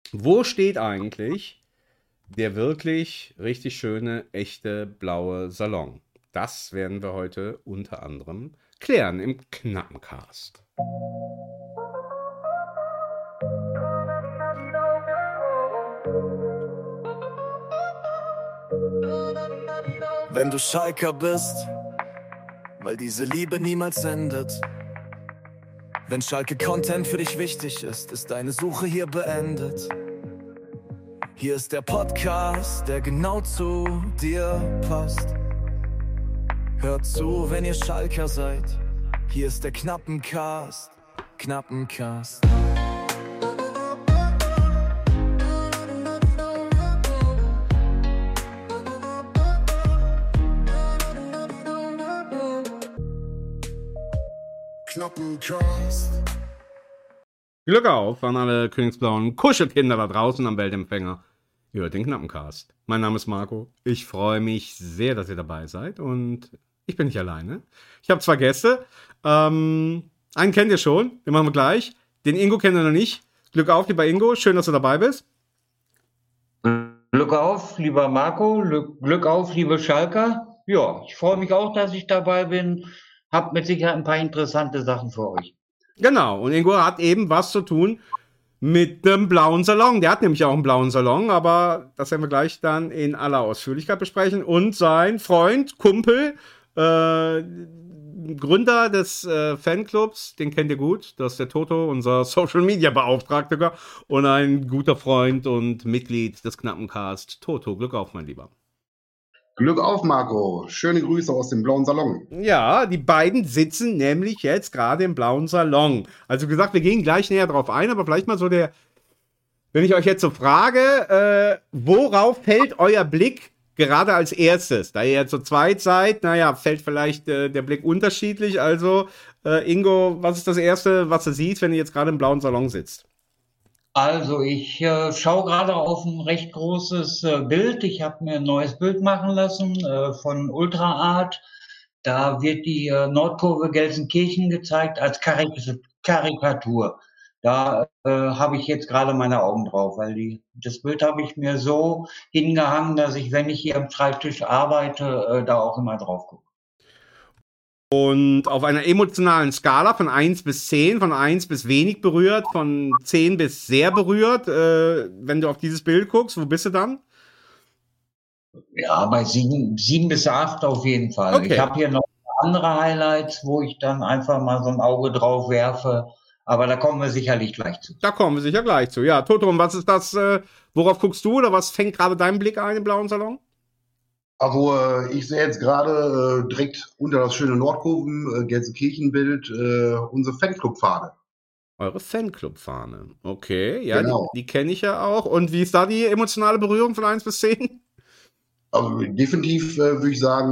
Wo steht eigentlich der wirklich richtig schöne, echte blaue Salon? Das werden wir heute unter anderem klären im Knappencast. Wenn du Schalker bist, weil diese Liebe niemals endet. Wenn Schalke-Content für dich wichtig ist, ist deine Suche hier beendet. Hier ist der Podcast, der genau zu dir passt. Hört zu, wenn ihr Schalker seid. Hier ist der Knappencast, Knappencast. Knappencast. Glück auf an alle königsblauen Kuschelkinder da draußen am Weltempfänger. Ihr hört den Knappencast. Mein Name ist Marco. Ich freue mich sehr, dass ihr dabei seid und ich bin nicht alleine. Ich habe 2 Gäste. Einen kennt ihr schon, den machen wir gleich. Den Ingo kennt ihr noch nicht. Glück auf, lieber Ingo. Schön, dass du dabei bist. Glück auf, lieber Marco. Glück auf, liebe Schalker. Ja, ich freue mich auch, dass ich dabei bin. Hab mit Sicherheit ein paar interessante Sachen für euch. Genau, und Ingo hat eben was zu tun mit dem blauen Salon. Der hat nämlich auch einen blauen Salon, aber das werden wir gleich dann in aller Ausführlichkeit besprechen. Und sein Freund, Kumpel, Gründer des Fanclubs, den kennt ihr gut, das ist der Toto, unser Social-Media-Beauftragter und ein guter Freund und Mitglied des Knappencast. Toto, Glück auf, mein Lieber. Glück auf, Marco. Schöne Grüße aus dem blauen Salon. Ja, die beiden sitzen nämlich jetzt gerade im blauen Salon. Also gesagt, wir gehen gleich näher drauf ein, aber vielleicht mal so wenn ich euch jetzt so frage, worauf fällt euer Blick gerade als erstes? Da ihr jetzt zu zweit seid, naja, fällt vielleicht der Blick unterschiedlich. Also, Ingo, was ist das Erste, was du siehst, wenn ihr jetzt gerade im blauen Salon sitzt? Also ich schaue gerade auf ein recht großes Bild. Ich habe mir ein neues Bild machen lassen von Ultra Art. Da wird die Nordkurve Gelsenkirchen gezeigt als Karikatur. Da habe ich jetzt gerade meine Augen drauf, weil das Bild habe ich mir so hingehangen, dass ich, wenn ich hier am Schreibtisch arbeite, da auch immer drauf gucke. Und auf einer emotionalen Skala von 1 bis 10, von 1 bis wenig berührt, von 10 bis sehr berührt, wenn du auf dieses Bild guckst, wo bist du dann? Ja, bei 7 bis 8 auf jeden Fall. Okay. Ich habe hier noch andere Highlights, wo ich dann einfach mal so ein Auge drauf werfe. Aber da kommen wir sicherlich gleich zu. Da kommen wir sicher gleich zu. Ja, Toto, und was ist das, worauf guckst du oder was fängt gerade dein Blick ein im blauen Salon? Also ich sehe jetzt gerade direkt unter das schöne Nordkurven Gelsenkirchen-Bild unsere Fanclub-Fahne. Eure Fanclub-Fahne, okay. Ja, genau. Die kenne ich ja auch. Und wie ist da die emotionale Berührung von 1 bis 10? Also definitiv würde ich sagen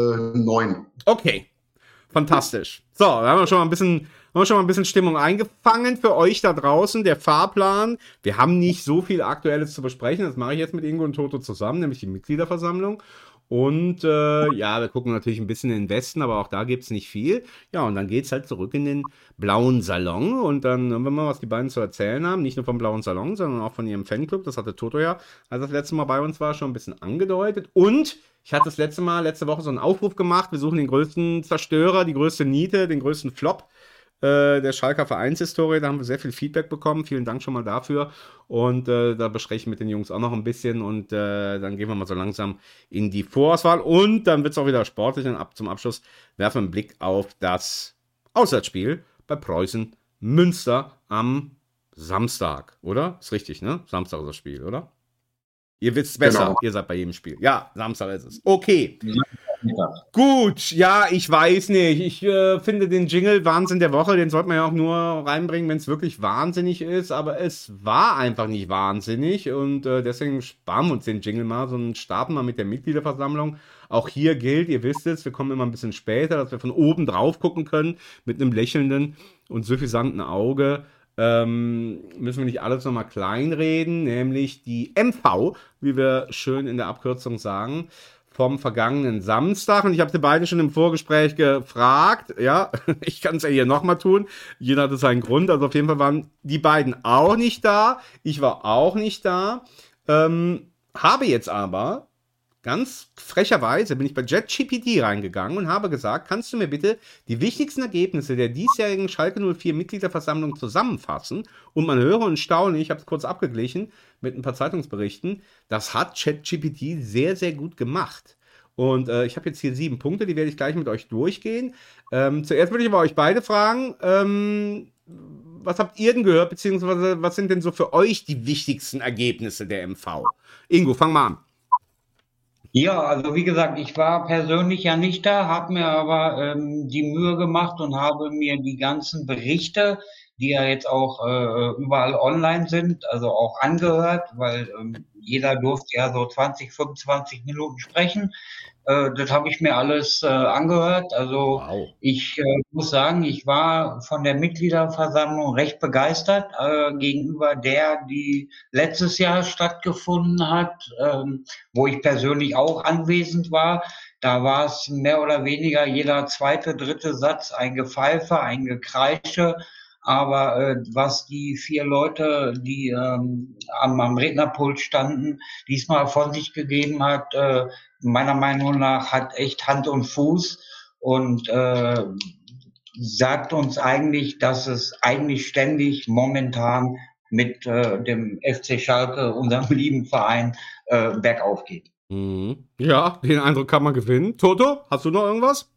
9. Okay, fantastisch. So, da haben wir schon mal ein bisschen Stimmung eingefangen für euch da draußen. Der Fahrplan. Wir haben nicht so viel Aktuelles zu besprechen. Das mache ich jetzt mit Ingo und Toto zusammen, nämlich die Mitgliederversammlung. Und ja, wir gucken natürlich ein bisschen in den Westen, aber auch da gibt es nicht viel. Ja, und dann geht es halt zurück in den blauen Salon. Und dann hören wir mal, was die beiden zu erzählen haben. Nicht nur vom blauen Salon, sondern auch von ihrem Fanclub. Das hatte Toto ja, als das letzte Mal bei uns war, schon ein bisschen angedeutet. Und ich hatte das letzte Woche so einen Aufruf gemacht. Wir suchen den größten Zerstörer, die größte Niete, den größten Flop der Schalker Vereinshistorie. Da haben wir sehr viel Feedback bekommen. Vielen Dank schon mal dafür. Und da bespreche ich mit den Jungs auch noch ein bisschen. Und dann gehen wir mal so langsam in die Vorauswahl. Und dann wird es auch wieder sportlich. Und zum Abschluss werfen wir einen Blick auf das Auswärtsspiel bei Preußen Münster am Samstag. Oder? Ist richtig, ne? Samstag ist das Spiel, oder? Ihr wisst besser. Genau. Ihr seid bei jedem Spiel. Ja, Samstag ist es. Okay. Ja. Gut, ja, ich weiß nicht. Ich finde den Jingle Wahnsinn der Woche, den sollte man ja auch nur reinbringen, wenn es wirklich wahnsinnig ist. Aber es war einfach nicht wahnsinnig und deswegen sparen wir uns den Jingle mal, sondern starten mal mit der Mitgliederversammlung. Auch hier gilt, ihr wisst es, wir kommen immer ein bisschen später, dass wir von oben drauf gucken können mit einem lächelnden und suffisanten Auge. Müssen wir nicht alles nochmal kleinreden, nämlich die MV, wie wir schön in der Abkürzung sagen, vom vergangenen Samstag. Und ich habe sie beide schon im Vorgespräch gefragt. Ja, ich kann es ja hier nochmal tun. Jeder hatte seinen Grund. Also auf jeden Fall waren die beiden auch nicht da. Ich war auch nicht da. Habe jetzt aber ganz frecherweise bin ich bei JetGPT reingegangen und habe gesagt, kannst du mir bitte die wichtigsten Ergebnisse der diesjährigen Schalke 04 Mitgliederversammlung zusammenfassen? Und man höre und staune, ich habe es kurz abgeglichen mit ein paar Zeitungsberichten, das hat ChatGPT sehr, sehr gut gemacht. Und ich habe jetzt hier 7 Punkte, die werde ich gleich mit euch durchgehen. Zuerst würde ich aber euch beide fragen, was habt ihr denn gehört, beziehungsweise was sind denn so für euch die wichtigsten Ergebnisse der MV? Ingo, fang mal an. Ja, also wie gesagt, ich war persönlich ja nicht da, habe mir aber die Mühe gemacht und habe mir die ganzen Berichte, die ja jetzt auch überall online sind, also auch angehört, weil jeder durfte ja so 20, 25 Minuten sprechen. Das habe ich mir alles angehört. Also Wow. ich muss sagen, ich war von der Mitgliederversammlung recht begeistert gegenüber der, die letztes Jahr stattgefunden hat, wo ich persönlich auch anwesend war. Da war es mehr oder weniger jeder zweite, dritte Satz ein Gepfeife, ein Gekreische. Aber was die 4 Leute, die am Rednerpult standen, diesmal von sich gegeben hat, meiner Meinung nach hat echt Hand und Fuß und sagt uns eigentlich, dass es eigentlich ständig momentan mit dem FC Schalke, unserem lieben Verein, bergauf geht. Mhm. Ja, den Eindruck kann man gewinnen. Toto, hast du noch irgendwas?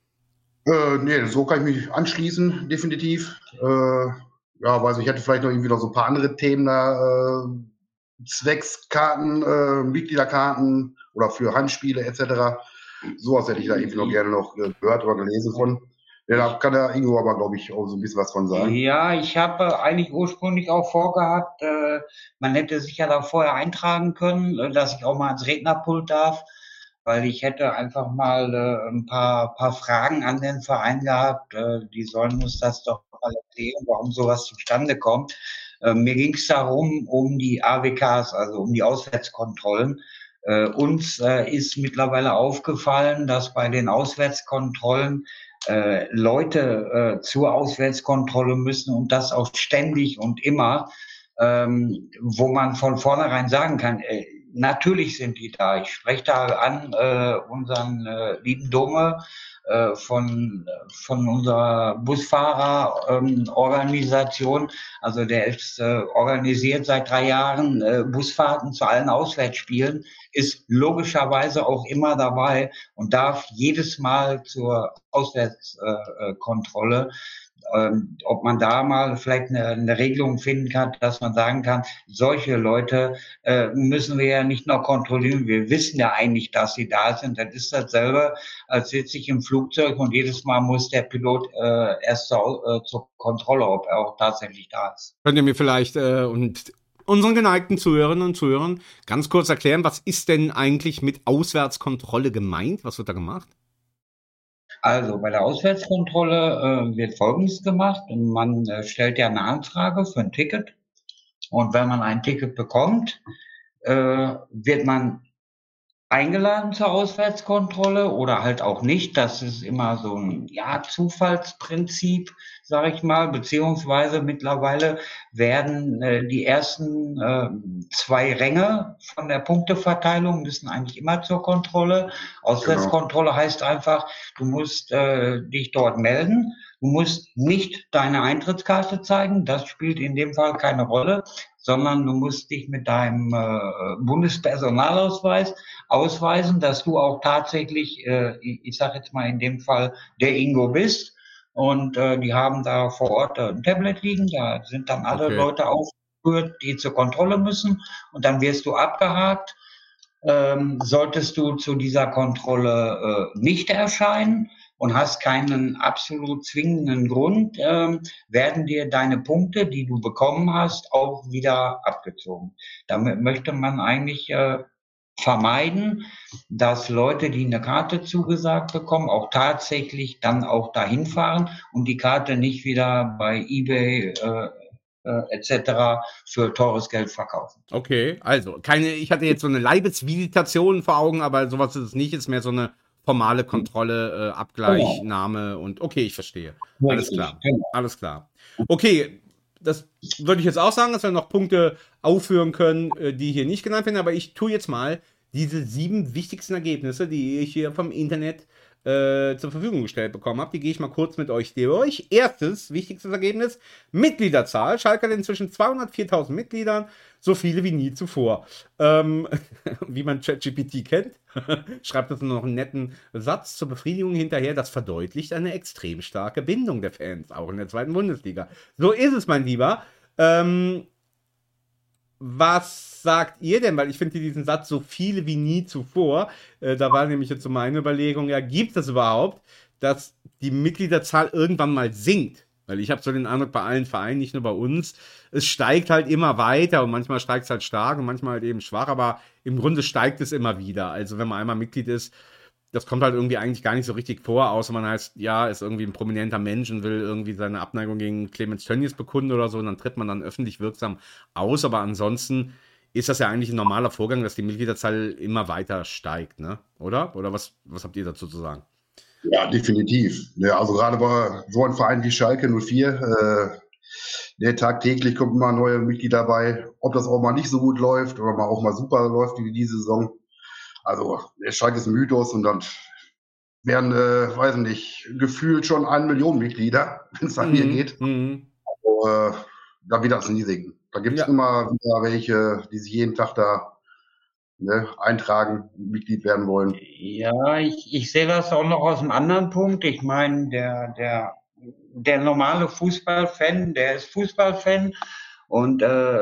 Nee, so kann ich mich anschließen, definitiv. Ja, weiß ich hätte vielleicht noch irgendwie noch so ein paar andere Themen da, Zweckskarten, Mitgliederkarten oder für Heimspiele etc. Sowas hätte ich da irgendwie noch gerne noch gehört oder gelesen von. Ja, da kann der Ingo aber, glaube ich, auch so ein bisschen was von sagen. Ja, ich habe eigentlich ursprünglich auch vorgehabt, man hätte sich ja da vorher eintragen können, dass ich auch mal ans Rednerpult darf, weil ich hätte einfach mal ein paar Fragen an den Verein gehabt. Die sollen uns das doch mal erzählen, warum sowas zustande kommt. Mir ging es darum, um die AWKs, also um die Auswärtskontrollen. Uns ist mittlerweile aufgefallen, dass bei den Auswärtskontrollen Leute zur Auswärtskontrolle müssen und das auch ständig und immer, wo man von vornherein sagen kann, natürlich sind die da. Ich spreche da an unseren lieben Dome von unserer Busfahrerorganisation. Also der ist organisiert seit 3 Jahren Busfahrten zu allen Auswärtsspielen, ist logischerweise auch immer dabei und darf jedes Mal zur Auswärtskontrolle. Ob man da mal vielleicht eine Regelung finden kann, dass man sagen kann, solche Leute müssen wir ja nicht noch kontrollieren. Wir wissen ja eigentlich, dass sie da sind. Das ist dasselbe, als sitze ich im Flugzeug und jedes Mal muss der Pilot erst zur Kontrolle, ob er auch tatsächlich da ist. Könnt ihr mir vielleicht und unseren geneigten Zuhörerinnen und Zuhörern ganz kurz erklären, was ist denn eigentlich mit Auswärtskontrolle gemeint? Was wird da gemacht? Also bei der Auswärtskontrolle wird Folgendes gemacht. Man stellt ja eine Anfrage für ein Ticket. Und wenn man ein Ticket bekommt, wird man eingeladen zur Auswärtskontrolle oder halt auch nicht. Das ist immer so ein Zufallsprinzip, sage ich mal, beziehungsweise mittlerweile werden die ersten 2 Ränge von der Punkteverteilung müssen eigentlich immer zur Kontrolle. Auswärtskontrolle heißt einfach, du musst dich dort melden. Du musst nicht deine Eintrittskarte zeigen, das spielt in dem Fall keine Rolle, sondern du musst dich mit deinem Bundespersonalausweis ausweisen, dass du auch tatsächlich, ich sage jetzt mal in dem Fall, der Ingo bist. Und die haben da vor Ort ein Tablet liegen, da sind dann alle Leute aufgeführt, die zur Kontrolle müssen. Und dann wirst du abgehakt. Solltest du zu dieser Kontrolle nicht erscheinen und hast keinen absolut zwingenden Grund, werden dir deine Punkte, die du bekommen hast, auch wieder abgezogen. Damit möchte man eigentlich vermeiden, dass Leute, die eine Karte zugesagt bekommen, auch tatsächlich dann auch dahin fahren und die Karte nicht wieder bei eBay etc. für teures Geld verkaufen. Okay, also ich hatte jetzt so eine Leibesvisitation vor Augen, aber sowas ist es nicht, ist mehr so eine formale Kontrolle, Abgleich, Genau. Name und okay, ich verstehe. Alles Richtig, klar. genau. Alles klar. Okay, das würde ich jetzt auch sagen, dass wir noch Punkte aufführen können, die hier nicht genannt werden, aber ich tue jetzt mal diese 7 wichtigsten Ergebnisse, die ich hier vom Internet zur Verfügung gestellt bekommen habe. Die gehe ich mal kurz mit euch durch. Erstes, wichtigstes Ergebnis, Mitgliederzahl. Schalke hat inzwischen 204.000 Mitgliedern, so viele wie nie zuvor. Wie man ChatGPT kennt, schreibt das noch einen netten Satz zur Befriedigung hinterher. Das verdeutlicht eine extrem starke Bindung der Fans, auch in der zweiten Bundesliga. So ist es, mein Lieber. Was sagt ihr denn? Weil ich finde diesen Satz so viele wie nie zuvor. Da war nämlich jetzt so meine Überlegung, ja, gibt es überhaupt, dass die Mitgliederzahl irgendwann mal sinkt? Weil ich habe so den Eindruck, bei allen Vereinen, nicht nur bei uns, es steigt halt immer weiter und manchmal steigt es halt stark und manchmal halt eben schwach, aber im Grunde steigt es immer wieder. Also wenn man einmal Mitglied ist, das kommt halt irgendwie eigentlich gar nicht so richtig vor, außer man heißt, ja, ist irgendwie ein prominenter Mensch und will irgendwie seine Abneigung gegen Clemens Tönnies bekunden oder so und dann tritt man dann öffentlich wirksam aus, aber ansonsten ist das ja eigentlich ein normaler Vorgang, dass die Mitgliederzahl immer weiter steigt, ne? Oder? Oder was habt ihr dazu zu sagen? Ja, definitiv. Ja, also gerade bei so einem Verein wie Schalke 04, tagtäglich kommt immer neue Mitglieder dabei. Ob das auch mal nicht so gut läuft oder mal auch mal super läuft wie diese Saison. Also der Schalke ist ein Mythos und dann werden, weiß nicht, gefühlt schon 1 Million Mitglieder, wenn es nach mir geht. Da wird das nie sinken. Da gibt es immer wieder welche, die sich jeden Tag da eintragen, Mitglied werden wollen. Ja, ich sehe das auch noch aus einem anderen Punkt. Ich meine, der normale Fußballfan, der ist Fußballfan und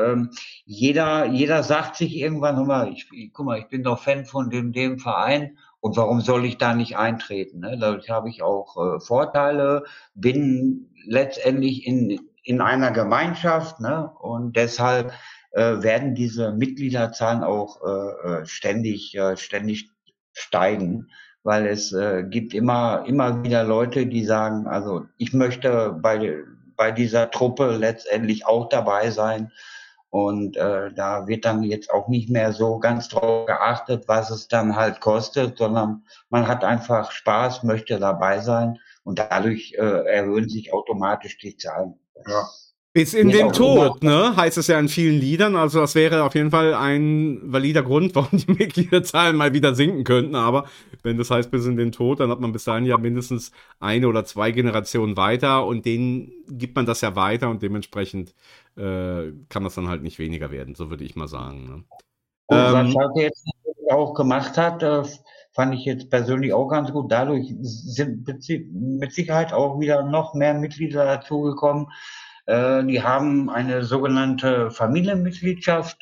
jeder sagt sich irgendwann, guck mal, ich bin doch Fan von dem Verein und warum soll ich da nicht eintreten? Ne? Dadurch habe ich auch Vorteile, bin letztendlich in einer Gemeinschaft, ne? Und deshalb werden diese Mitgliederzahlen auch ständig steigen, weil es gibt immer wieder Leute, die sagen, also ich möchte bei dieser Truppe letztendlich auch dabei sein. Und da wird dann jetzt auch nicht mehr so ganz drauf geachtet, was es dann halt kostet, sondern man hat einfach Spaß, möchte dabei sein und dadurch erhöhen sich automatisch die Zahlen. Ja. Bis in den Tod, ne? Heißt es ja in vielen Liedern. Also das wäre auf jeden Fall ein valider Grund, warum die Mitgliederzahlen mal wieder sinken könnten. Aber wenn das heißt bis in den Tod, dann hat man bis dahin ja mindestens 1 oder 2 Generationen weiter und denen gibt man das ja weiter und dementsprechend kann das dann halt nicht weniger werden. So würde ich mal sagen. Ne? Was Schalke jetzt auch gemacht hat, fand ich jetzt persönlich auch ganz gut. Dadurch sind mit Sicherheit auch wieder noch mehr Mitglieder dazugekommen. Die haben eine sogenannte Familienmitgliedschaft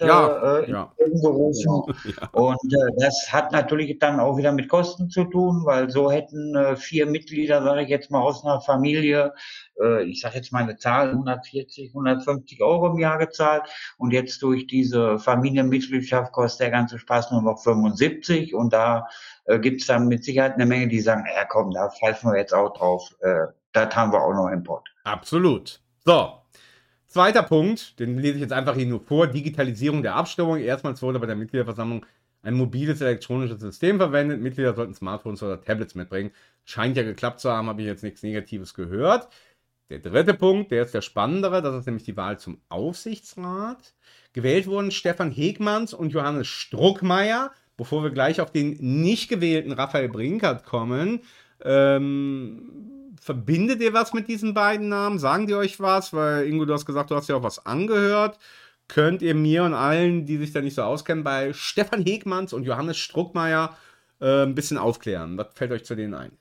gerufen. Ja. Und das hat natürlich dann auch wieder mit Kosten zu tun, weil so hätten 4 Mitglieder, sage ich jetzt mal, aus einer Familie, ich sage jetzt mal eine Zahl, 140, 150 Euro im Jahr gezahlt. Und jetzt durch diese Familienmitgliedschaft kostet der ganze Spaß nur noch 75. Und da gibt es dann mit Sicherheit eine Menge, die sagen, ja komm, da pfeifen wir jetzt auch drauf. Das haben wir auch noch im Pott. Absolut. So, zweiter Punkt, den lese ich jetzt einfach hier nur vor, Digitalisierung der Abstimmung. Erstmals wurde bei der Mitgliederversammlung ein mobiles elektronisches System verwendet. Mitglieder sollten Smartphones oder Tablets mitbringen. Scheint ja geklappt zu haben, habe ich jetzt nichts Negatives gehört. Der dritte Punkt, der ist der spannendere, das ist nämlich die Wahl zum Aufsichtsrat. Gewählt wurden Stefan Hegmanns und Johannes Struckmeier. Bevor wir gleich auf den nicht gewählten Raphael Brinkert kommen, verbindet ihr was mit diesen beiden Namen? Sagen die euch was? Weil, Ingo, du hast gesagt, du hast ja auch was angehört. Könnt ihr mir und allen, die sich da nicht so auskennen, bei Stefan Hegmanns und Johannes Struckmeier ein bisschen aufklären? Was fällt euch zu denen ein?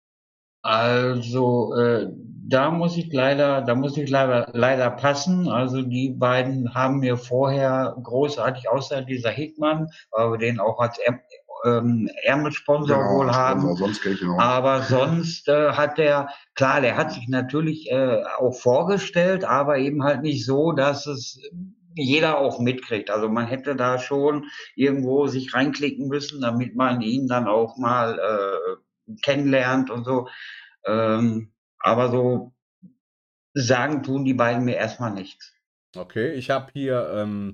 Also, da muss ich leider passen. Also, die beiden haben mir vorher großartig, außer dieser Hegmann, weil wir den auch als Ärmelsponsor wohl haben. Aber sonst hat der hat sich natürlich auch vorgestellt, aber eben halt nicht so, dass es jeder auch mitkriegt. Also man hätte da schon irgendwo sich reinklicken müssen, damit man ihn dann auch mal kennenlernt und so. Aber so sagen tun die beiden mir erstmal nichts. Okay, ich habe hier,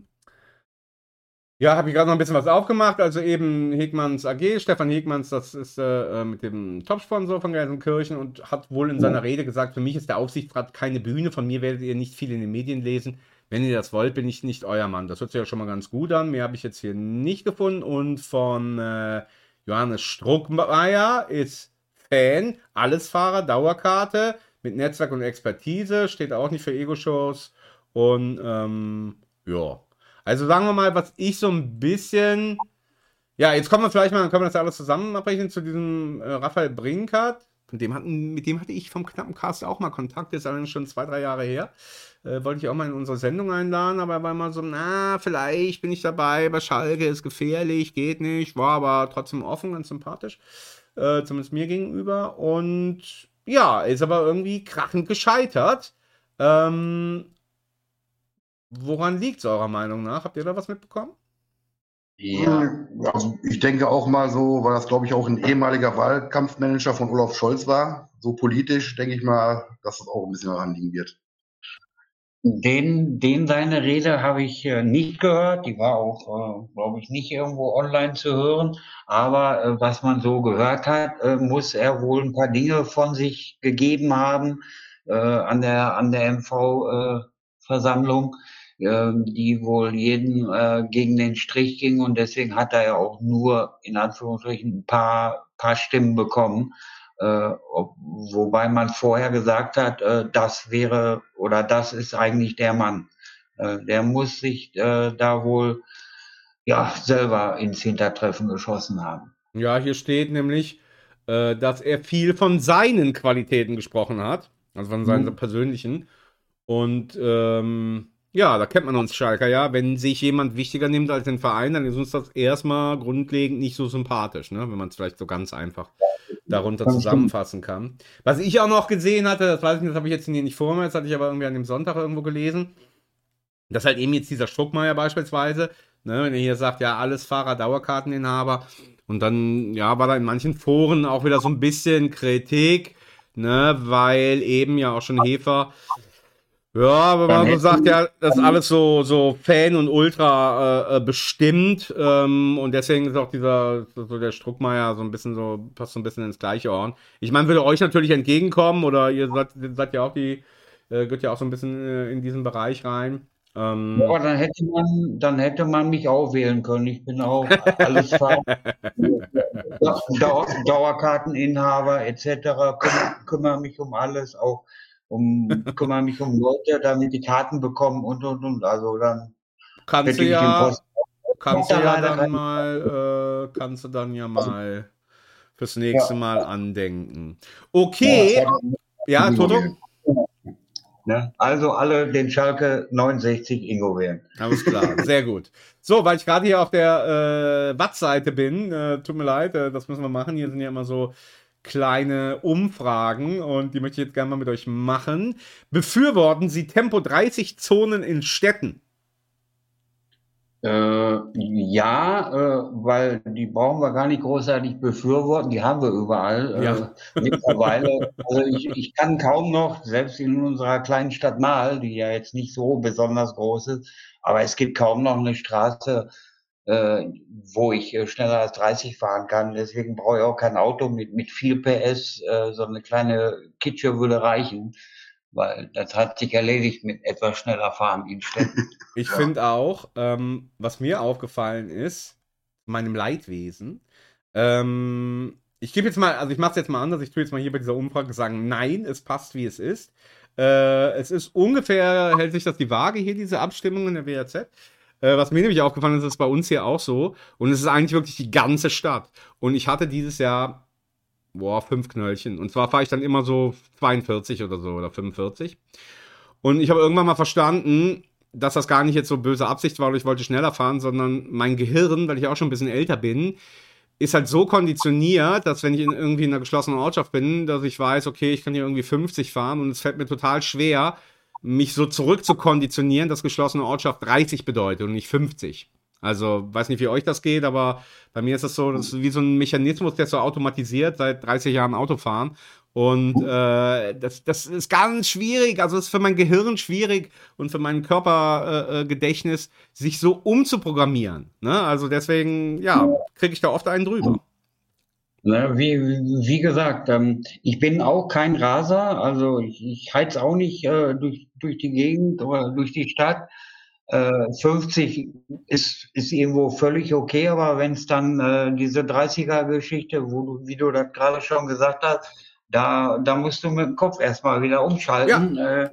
ja, habe ich gerade noch ein bisschen was aufgemacht. Also eben Hegmanns AG, Stefan Hegmanns, das ist mit dem Top-Sponsor von Gelsenkirchen und hat wohl in seiner Rede gesagt, für mich ist der Aufsichtsrat keine Bühne, von mir werdet ihr nicht viel in den Medien lesen. Wenn ihr das wollt, bin ich nicht euer Mann. Das hört sich ja schon mal ganz gut an. Mehr habe ich jetzt hier nicht gefunden. Und von Johannes Struckmeier ist Fan, Allesfahrer, Dauerkarte mit Netzwerk und Expertise, steht auch nicht für Ego-Shows. Und ja. Also sagen wir mal, was ich so ein bisschen. Ja, jetzt kommen wir vielleicht mal, dann können wir das ja alles zusammen abbrechen zu diesem Raphael Brinkert. Mit dem hatte ich vom knappen Cast auch mal Kontakt, das ist allerdings schon 2, 3 Jahre her. Wollte ich auch mal in unsere Sendung einladen, aber er war immer so, na, vielleicht bin ich dabei, bei Schalke ist gefährlich, geht nicht, war aber trotzdem offen, ganz sympathisch. Zumindest mir gegenüber. Und ja, ist aber irgendwie krachend gescheitert. Woran liegt es eurer Meinung nach? Habt ihr da was mitbekommen? Ja, Also ich denke auch mal so, weil das glaube ich auch ein ehemaliger Wahlkampfmanager von Olaf Scholz war. So politisch denke ich mal, dass das auch ein bisschen daran liegen wird. seine Rede habe ich nicht gehört. Die war auch, glaube ich, nicht irgendwo online zu hören. Aber was man so gehört hat, muss er wohl ein paar Dinge von sich gegeben haben an der MV-Versammlung, die wohl jeden gegen den Strich gingen. Und deswegen hat er ja auch nur in Anführungsstrichen ein paar Stimmen bekommen. Wobei man vorher gesagt hat, das wäre oder das ist eigentlich der Mann. Der muss sich da wohl ja selber ins Hintertreffen geschossen haben. Ja, hier steht nämlich, dass er viel von seinen Qualitäten gesprochen hat, also von seinen persönlichen. Und ja, da kennt man uns Schalker ja. Wenn sich jemand wichtiger nimmt als den Verein, dann ist uns das erstmal grundlegend nicht so sympathisch, ne? Wenn man es vielleicht so ganz einfach darunter zusammenfassen kann. Was ich auch noch gesehen hatte, das weiß ich nicht, das habe ich jetzt hier nicht vor mir, das hatte ich aber irgendwie an dem Sonntag irgendwo gelesen, dass halt eben jetzt dieser Struckmeier beispielsweise, ne, wenn er hier sagt, ja, alles Fahrer, Dauerkarteninhaber, und dann, ja, war da in manchen Foren auch wieder so ein bisschen Kritik, ne, weil eben ja auch schon Hefer, ja, wenn man so sagt, ja, das ist alles so Fan und Ultra bestimmt, und deswegen ist auch der Struckmeier so ein bisschen so, passt so ein bisschen ins gleiche Ohren. Ich meine, würde euch natürlich entgegenkommen, oder ihr seid ja auch gehört ja auch so ein bisschen in diesen Bereich rein. Aber dann hätte man mich auch wählen können. Ich bin auch alles Dauerkarteninhaber etc. Kümmere mich um alles, auch kümmere mich um Leute, damit die Karten bekommen und. Also dann kannst hätte du ich den ja, Post. kannst du Da ja leider dann kein- mal, kannst du dann ja mal fürs nächste Mal andenken. Okay, ja, Toto? Ne? Also alle den Schalke 69 Ingo wählen. Alles klar, sehr gut. So, weil ich gerade hier auf der Watt-Seite bin, tut mir leid, das müssen wir machen. Hier sind ja immer so kleine Umfragen und die möchte ich jetzt gerne mal mit euch machen. Befürworten Sie Tempo 30 Zonen in Städten? Weil die brauchen wir gar nicht großartig befürworten, die haben wir überall Ja. mittlerweile. Also ich kann kaum noch, selbst in unserer kleinen Stadt Mahl, die ja jetzt nicht so besonders groß ist, aber es gibt kaum noch eine Straße, wo ich schneller als 30 fahren kann. Deswegen brauche ich auch kein Auto mit viel PS, so eine kleine Kitsche würde reichen, weil das hat sich erledigt mit etwas schneller fahren in Städten. Ich finde auch, was mir aufgefallen ist, meinem Leidwesen, ich gebe jetzt mal, also ich mache es jetzt mal anders, ich tue jetzt mal hier bei dieser Umfrage sagen, nein, es passt, wie es ist. Es ist ungefähr, hält sich das die Waage hier, diese Abstimmung in der WAZ. Was mir nämlich aufgefallen ist, ist bei uns hier auch so. Und es ist eigentlich wirklich die ganze Stadt. Und ich hatte dieses Jahr, 5 Knöllchen. Und zwar fahre ich dann immer so 42 oder so oder 45. Und ich habe irgendwann mal verstanden, dass das gar nicht jetzt so böse Absicht war oder ich wollte schneller fahren, sondern mein Gehirn, weil ich auch schon ein bisschen älter bin, ist halt so konditioniert, dass wenn ich irgendwie in einer geschlossenen Ortschaft bin, dass ich weiß, okay, ich kann hier irgendwie 50 fahren und es fällt mir total schwer, mich so zurück zu konditionieren, dass geschlossene Ortschaft 30 bedeutet und nicht 50. Also, weiß nicht, wie euch das geht, aber bei mir ist das so, das ist wie so ein Mechanismus, der ist so automatisiert, seit 30 Jahren Autofahren. Und das ist ganz schwierig, also es ist für mein Gehirn schwierig und für mein Körpergedächtnis, sich so umzuprogrammieren. Ne? Also deswegen, ja, kriege ich da oft einen drüber. Ne, wie gesagt, ich bin auch kein Raser, also ich heiz auch nicht durch die Gegend oder durch die Stadt. 50 ist irgendwo völlig okay, aber wenn es dann diese 30er-Geschichte, wie du das gerade schon gesagt hast, da musst du mit dem Kopf erstmal wieder umschalten. Ja.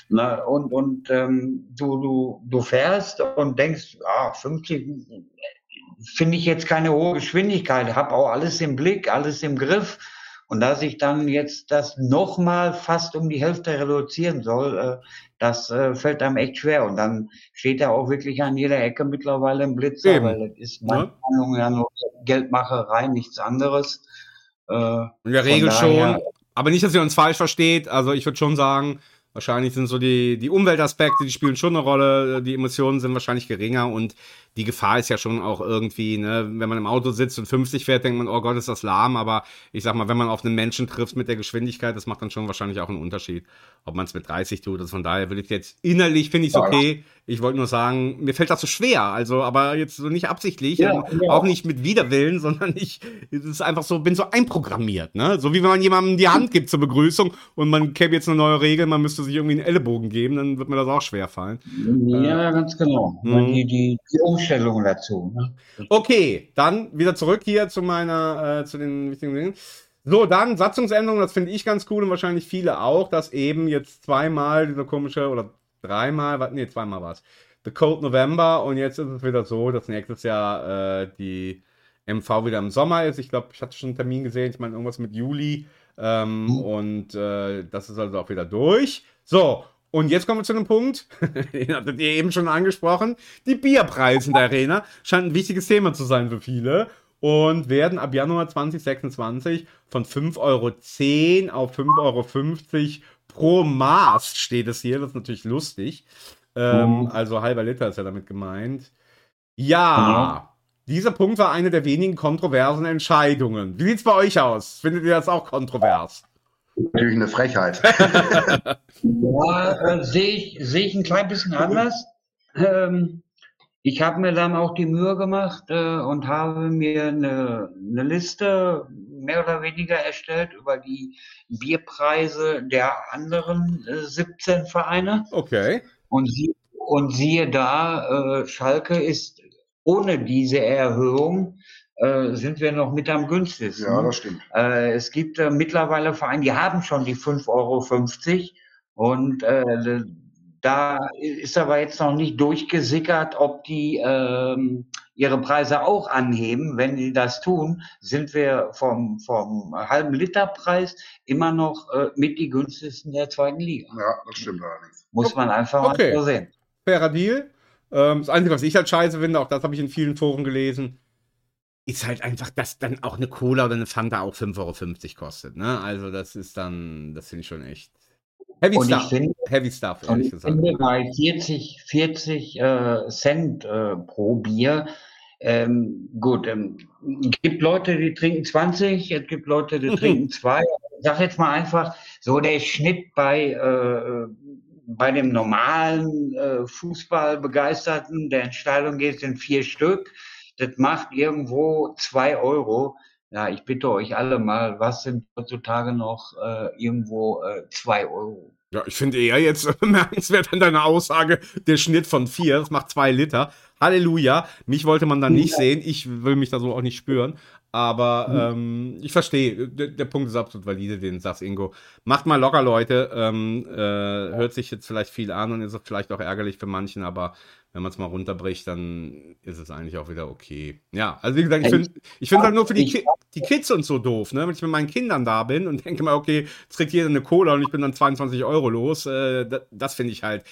Du fährst und denkst, 50 finde ich jetzt keine hohe Geschwindigkeit, habe auch alles im Blick, alles im Griff. Und dass ich dann jetzt das nochmal fast um die Hälfte reduzieren soll, das fällt einem echt schwer. Und dann steht da auch wirklich an jeder Ecke mittlerweile ein Blitzer, Eben. weil das ist meiner Meinung nach nur Geldmacherei, nichts anderes. In der Regel schon. Aber nicht, dass ihr uns falsch versteht. Also ich würde schon sagen, wahrscheinlich sind so die Umweltaspekte, die spielen schon eine Rolle. Die Emissionen sind wahrscheinlich geringer und die Gefahr ist ja schon auch irgendwie, ne, wenn man im Auto sitzt und 50 fährt, denkt man, oh Gott, ist das lahm. Aber ich sag mal, wenn man auf einen Menschen trifft mit der Geschwindigkeit, das macht dann schon wahrscheinlich auch einen Unterschied, ob man es mit 30 tut. Also von daher will ich jetzt innerlich, finde ich es okay. Ich wollte nur sagen, mir fällt das so schwer. Also, aber jetzt so nicht absichtlich, auch nicht mit Widerwillen, sondern es ist einfach so, bin so einprogrammiert, ne? So wie wenn man jemandem die Hand gibt zur Begrüßung und man käme jetzt eine neue Regel, man müsste sich irgendwie einen Ellenbogen geben, dann wird mir das auch schwer fallen. Ja, ganz genau. Die Umstellung dazu. Ne? Okay, dann wieder zurück hier zu den wichtigen Dingen. So, dann Satzungsänderung, das finde ich ganz cool und wahrscheinlich viele auch, dass eben jetzt zweimal dieser komische, oder zweimal war es, The Cold November und jetzt ist es wieder so, dass nächstes Jahr die MV wieder im Sommer ist. Ich glaube, ich hatte schon einen Termin gesehen, ich meine irgendwas mit Juli und das ist also auch wieder durch. So, und jetzt kommen wir zu einem Punkt, den hattet ihr eben schon angesprochen, die Bierpreise in der Arena scheint ein wichtiges Thema zu sein für viele und werden ab Januar 2026 von 5,10 € auf 5,50 € pro Maß, steht es hier, das ist natürlich lustig. Also halber Liter ist ja damit gemeint. Ja, dieser Punkt war eine der wenigen kontroversen Entscheidungen. Wie sieht es bei euch aus? Findet ihr das auch kontrovers? Natürlich eine Frechheit. Ja, sehe ich ein klein bisschen anders. Ich habe mir dann auch die Mühe gemacht und habe mir eine Liste mehr oder weniger erstellt über die Bierpreise der anderen 17 Vereine. Okay. Und siehe da, Schalke ist ohne diese Erhöhung sind wir noch mit am günstigsten. Ja, das stimmt. Es gibt mittlerweile Vereine, die haben schon die 5,50 € und da ist aber jetzt noch nicht durchgesickert, ob die ihre Preise auch anheben. Wenn die das tun, sind wir vom halben Liter Preis immer noch mit die günstigsten der zweiten Liga. Ja, das stimmt allerdings. Muss man einfach mal so sehen. Fairer Deal. Das Einzige, was ich halt scheiße finde, auch das habe ich in vielen Foren gelesen, ist halt einfach, dass dann auch eine Cola oder eine Fanta auch 5,50 € kostet. Ne? Also das ist dann, das finde ich schon echt Heavy Stuff, ehrlich gesagt. Ich finde bei 40 Cent pro Bier, gibt Leute, die trinken 20, es gibt Leute, die trinken 2. Ich sag jetzt mal einfach, so der Schnitt bei dem normalen Fußballbegeisterten, der in Stadion geht, sind 4 Stück. Das macht irgendwo 2 €. Ja, ich bitte euch alle mal, was sind heutzutage noch irgendwo 2 €? Ja, ich finde eher jetzt bemerkenswert an deiner Aussage, der Schnitt von 4, das macht 2 Liter. Halleluja, mich wollte man da nicht sehen, ich will mich da so auch nicht spüren. Aber ich verstehe, der Punkt ist absolut valide, den sagst Ingo. Macht mal locker, Leute. Hört sich jetzt vielleicht viel an und ist vielleicht auch ärgerlich für manchen, aber wenn man es mal runterbricht, dann ist es eigentlich auch wieder okay. Ja, also wie gesagt, ich finde halt nur für die Kids und so doof, ne? Wenn ich mit meinen Kindern da bin und denke mal, okay, jetzt kriegt jeder eine Cola und ich bin dann 22 € los, das finde ich halt.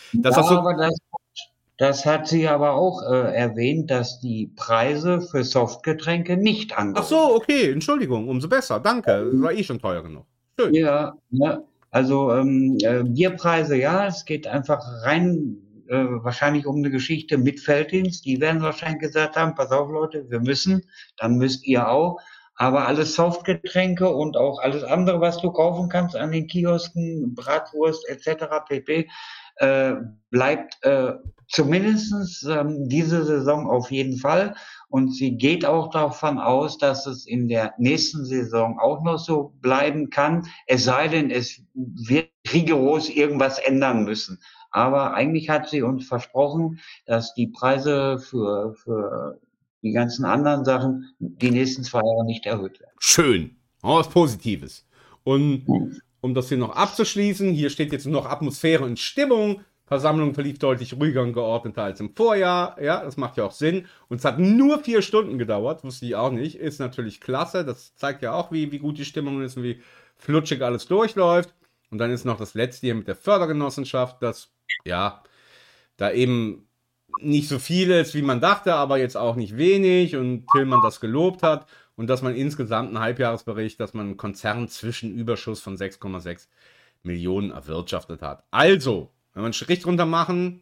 Das hat sie aber auch erwähnt, dass die Preise für Softgetränke nicht angehoben. Ach so, okay, Entschuldigung, umso besser, danke. Das war eh schon teuer genug. Schön. Ja, ne? Also Bierpreise, ja, es geht einfach rein wahrscheinlich um eine Geschichte mit Felddienst. Die werden wahrscheinlich gesagt haben, pass auf Leute, wir müssen, dann müsst ihr auch. Aber alles Softgetränke und auch alles andere, was du kaufen kannst an den Kiosken, Bratwurst etc. pp., bleibt zumindest diese Saison auf jeden Fall. Und sie geht auch davon aus, dass es in der nächsten Saison auch noch so bleiben kann. Es sei denn, es wird rigoros irgendwas ändern müssen. Aber eigentlich hat sie uns versprochen, dass die Preise für die ganzen anderen Sachen die nächsten 2 Jahre nicht erhöht werden. Schön. Auch was Positives. Und um das hier noch abzuschließen, hier steht jetzt nur noch Atmosphäre und Stimmung. Versammlung verlief deutlich ruhiger und geordneter als im Vorjahr. Ja, das macht ja auch Sinn. Und es hat nur 4 Stunden gedauert, wusste ich auch nicht. Ist natürlich klasse. Das zeigt ja auch, wie gut die Stimmung ist und wie flutschig alles durchläuft. Und dann ist noch das letzte hier mit der Fördergenossenschaft, das, ja, da eben nicht so viel ist, wie man dachte, aber jetzt auch nicht wenig und Tillmann das gelobt hat und dass man insgesamt einen Halbjahresbericht, dass man einen Konzernzwischenüberschuss von 6,6 Millionen erwirtschaftet hat. Also, wenn wir einen Strich drunter machen,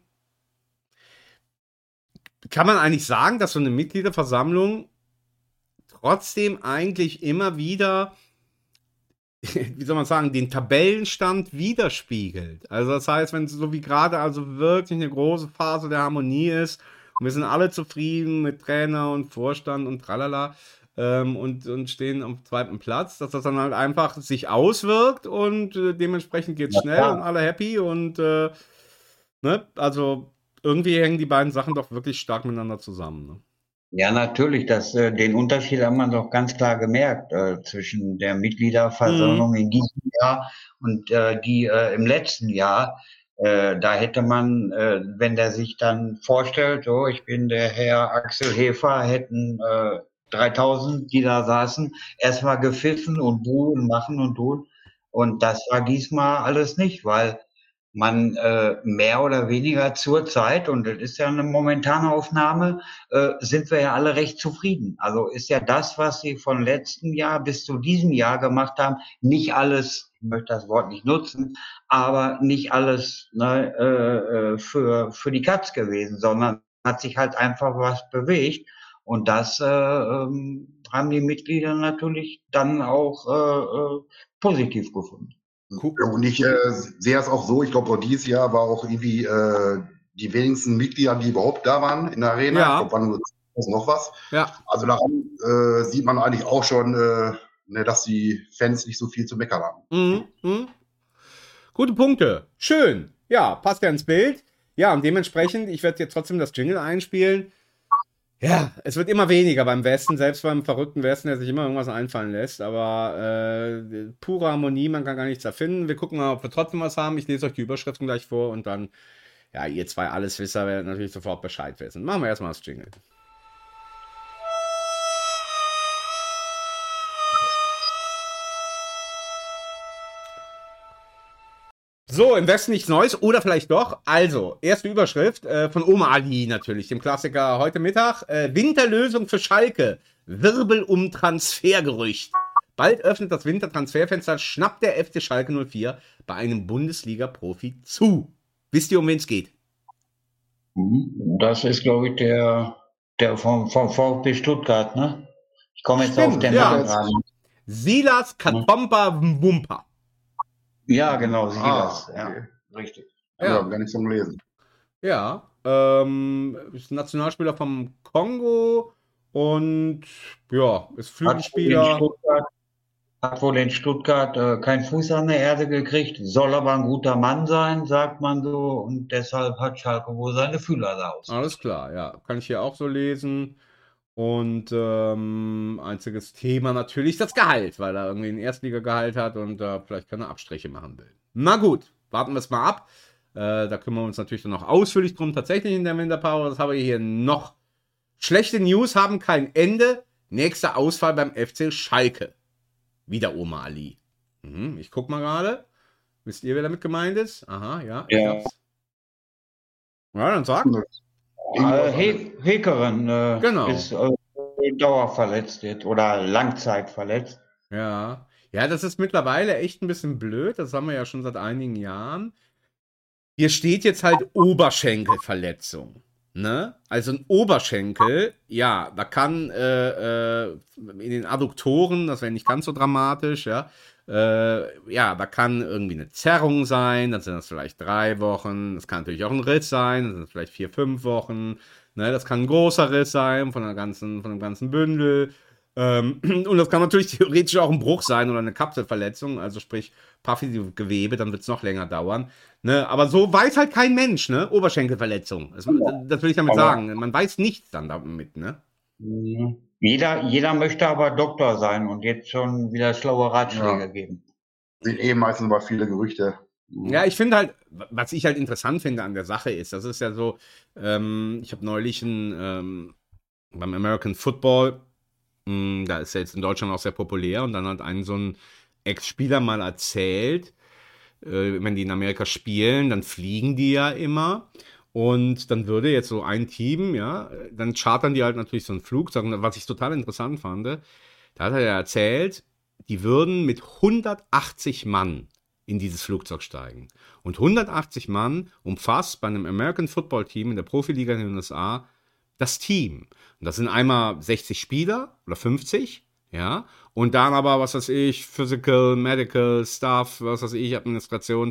kann man eigentlich sagen, dass so eine Mitgliederversammlung trotzdem eigentlich immer wieder, wie soll man sagen, den Tabellenstand widerspiegelt. Also das heißt, wenn es so wie gerade also wirklich eine große Phase der Harmonie ist und wir sind alle zufrieden mit Trainer und Vorstand und tralala und stehen am 2. Platz, dass das dann halt einfach sich auswirkt und dementsprechend geht es schnell und alle happy und ne, also irgendwie hängen die beiden Sachen doch wirklich stark miteinander zusammen. Ne? Ja, natürlich. Den Unterschied hat man doch ganz klar gemerkt zwischen der Mitgliederversammlung in diesem Jahr und die im letzten Jahr. Da hätte man, wenn der sich dann vorstellt, so, ich bin der Herr Axel Hefer, hätten 3000, die da saßen, erstmal gepfiffen und buhen, machen und tun. Und das war diesmal alles nicht, weil man mehr oder weniger zur Zeit, und das ist ja eine momentane Aufnahme, sind wir ja alle recht zufrieden. Also ist ja das, was sie von letztem Jahr bis zu diesem Jahr gemacht haben, nicht alles, ich möchte das Wort nicht nutzen, aber nicht alles für die Katz gewesen, sondern hat sich halt einfach was bewegt. Und das haben die Mitglieder natürlich dann auch positiv gefunden. Cool. Und ich sehe es auch so, ich glaube, dieses Jahr war auch irgendwie die wenigsten Mitglieder, die überhaupt da waren in der Arena. Ja. Ich glaube, waren nur noch was. Ja. Also daran sieht man eigentlich auch schon, dass die Fans nicht so viel zu meckern haben. Gute Punkte. Schön. Ja, passt ja ins Bild. Ja, und dementsprechend, ich werde jetzt trotzdem das Jingle einspielen. Ja, es wird immer weniger beim Westen, selbst beim verrückten Westen, der sich immer irgendwas einfallen lässt. Aber pure Harmonie, man kann gar nichts erfinden. Wir gucken mal, ob wir trotzdem was haben. Ich lese euch die Überschriften gleich vor und dann, ja, ihr zwei Alleswisser werdet natürlich sofort Bescheid wissen. Machen wir erstmal das Jingle. So, im Westen nichts Neues oder vielleicht doch. Also, erste Überschrift von Oma Ali natürlich, dem Klassiker heute Mittag. Winterlösung für Schalke. Wirbel um Transfergerücht. Bald öffnet das Wintertransferfenster, schnappt der FC Schalke 04 bei einem Bundesliga-Profi zu. Wisst ihr, um wen es geht? Das ist, glaube ich, der vom VfB Stuttgart, ne? Ich komme jetzt auf den Namen gerade. Silas Katomba Wumpa. Ja, genau, Silas. Okay. Ja, richtig. Ja, gar nichts zum Lesen. Ja, ist Nationalspieler vom Kongo und ja, ist Flügelspieler. Hat wohl in Stuttgart keinen Fuß an der Erde gekriegt, soll aber ein guter Mann sein, sagt man so, und deshalb hat Schalke wohl seine Fühler da aus. Alles klar, ja, kann ich hier auch so lesen. Und einziges Thema natürlich das Gehalt, weil er irgendwie ein Erstligagehalt hat und vielleicht keine Abstriche machen will. Na gut, warten wir es mal ab. Da kümmern wir uns natürlich dann noch ausführlich drum, tatsächlich in der Winterpause. Das habe ich hier noch. Schlechte News haben kein Ende. Nächster Ausfall beim FC Schalke. Wieder Oma Ali. Ich guck mal gerade. Wisst ihr, wer damit gemeint ist? Aha, ja. Ja, ja dann sag. Hekeren Genau. ist dauerverletzt jetzt oder langzeitverletzt. Ja. Ja, das ist mittlerweile echt ein bisschen blöd. Das haben wir ja schon seit einigen Jahren. Hier steht jetzt halt Oberschenkelverletzung. Ne? Also ein Oberschenkel, ja, da kann in den Adduktoren, das wäre nicht ganz so dramatisch, ja, ja, da kann irgendwie eine Zerrung sein, dann sind das vielleicht 3 Wochen, das kann natürlich auch ein Riss sein, dann sind das vielleicht 4, 5 Wochen, ne? Das kann ein großer Riss sein von dem ganzen Bündel. Und das kann natürlich theoretisch auch ein Bruch sein oder eine Kapselverletzung, also sprich Paffy-Gewebe, dann wird es noch länger dauern. Ne? Aber so weiß halt kein Mensch, ne? Oberschenkelverletzung. Das will ich damit Aber- sagen. Man weiß nichts dann damit, ne? Jeder möchte aber Doktor sein und jetzt schon wieder schlaue Ratschläge Ja. geben. Sind meistens aber viele Gerüchte. Ja, ich finde halt, was ich halt interessant finde an der Sache ist, das ist ja so, ich habe neulich beim American Football, da ist ja jetzt in Deutschland auch sehr populär und dann hat so ein Ex-Spieler mal erzählt, wenn die in Amerika spielen, dann fliegen die ja immer und dann würde jetzt so ein Team, ja, dann chartern die halt natürlich so einen Flugzeug, was ich total interessant fand, da hat er ja erzählt, die würden mit 180 Mann in dieses Flugzeug steigen. Und 180 Mann umfasst bei einem American Football Team in der Profiliga in den USA das Team. Und das sind einmal 60 Spieler oder 50, ja, und dann aber, was weiß ich, Physical, Medical, Staff, was weiß ich, Administration,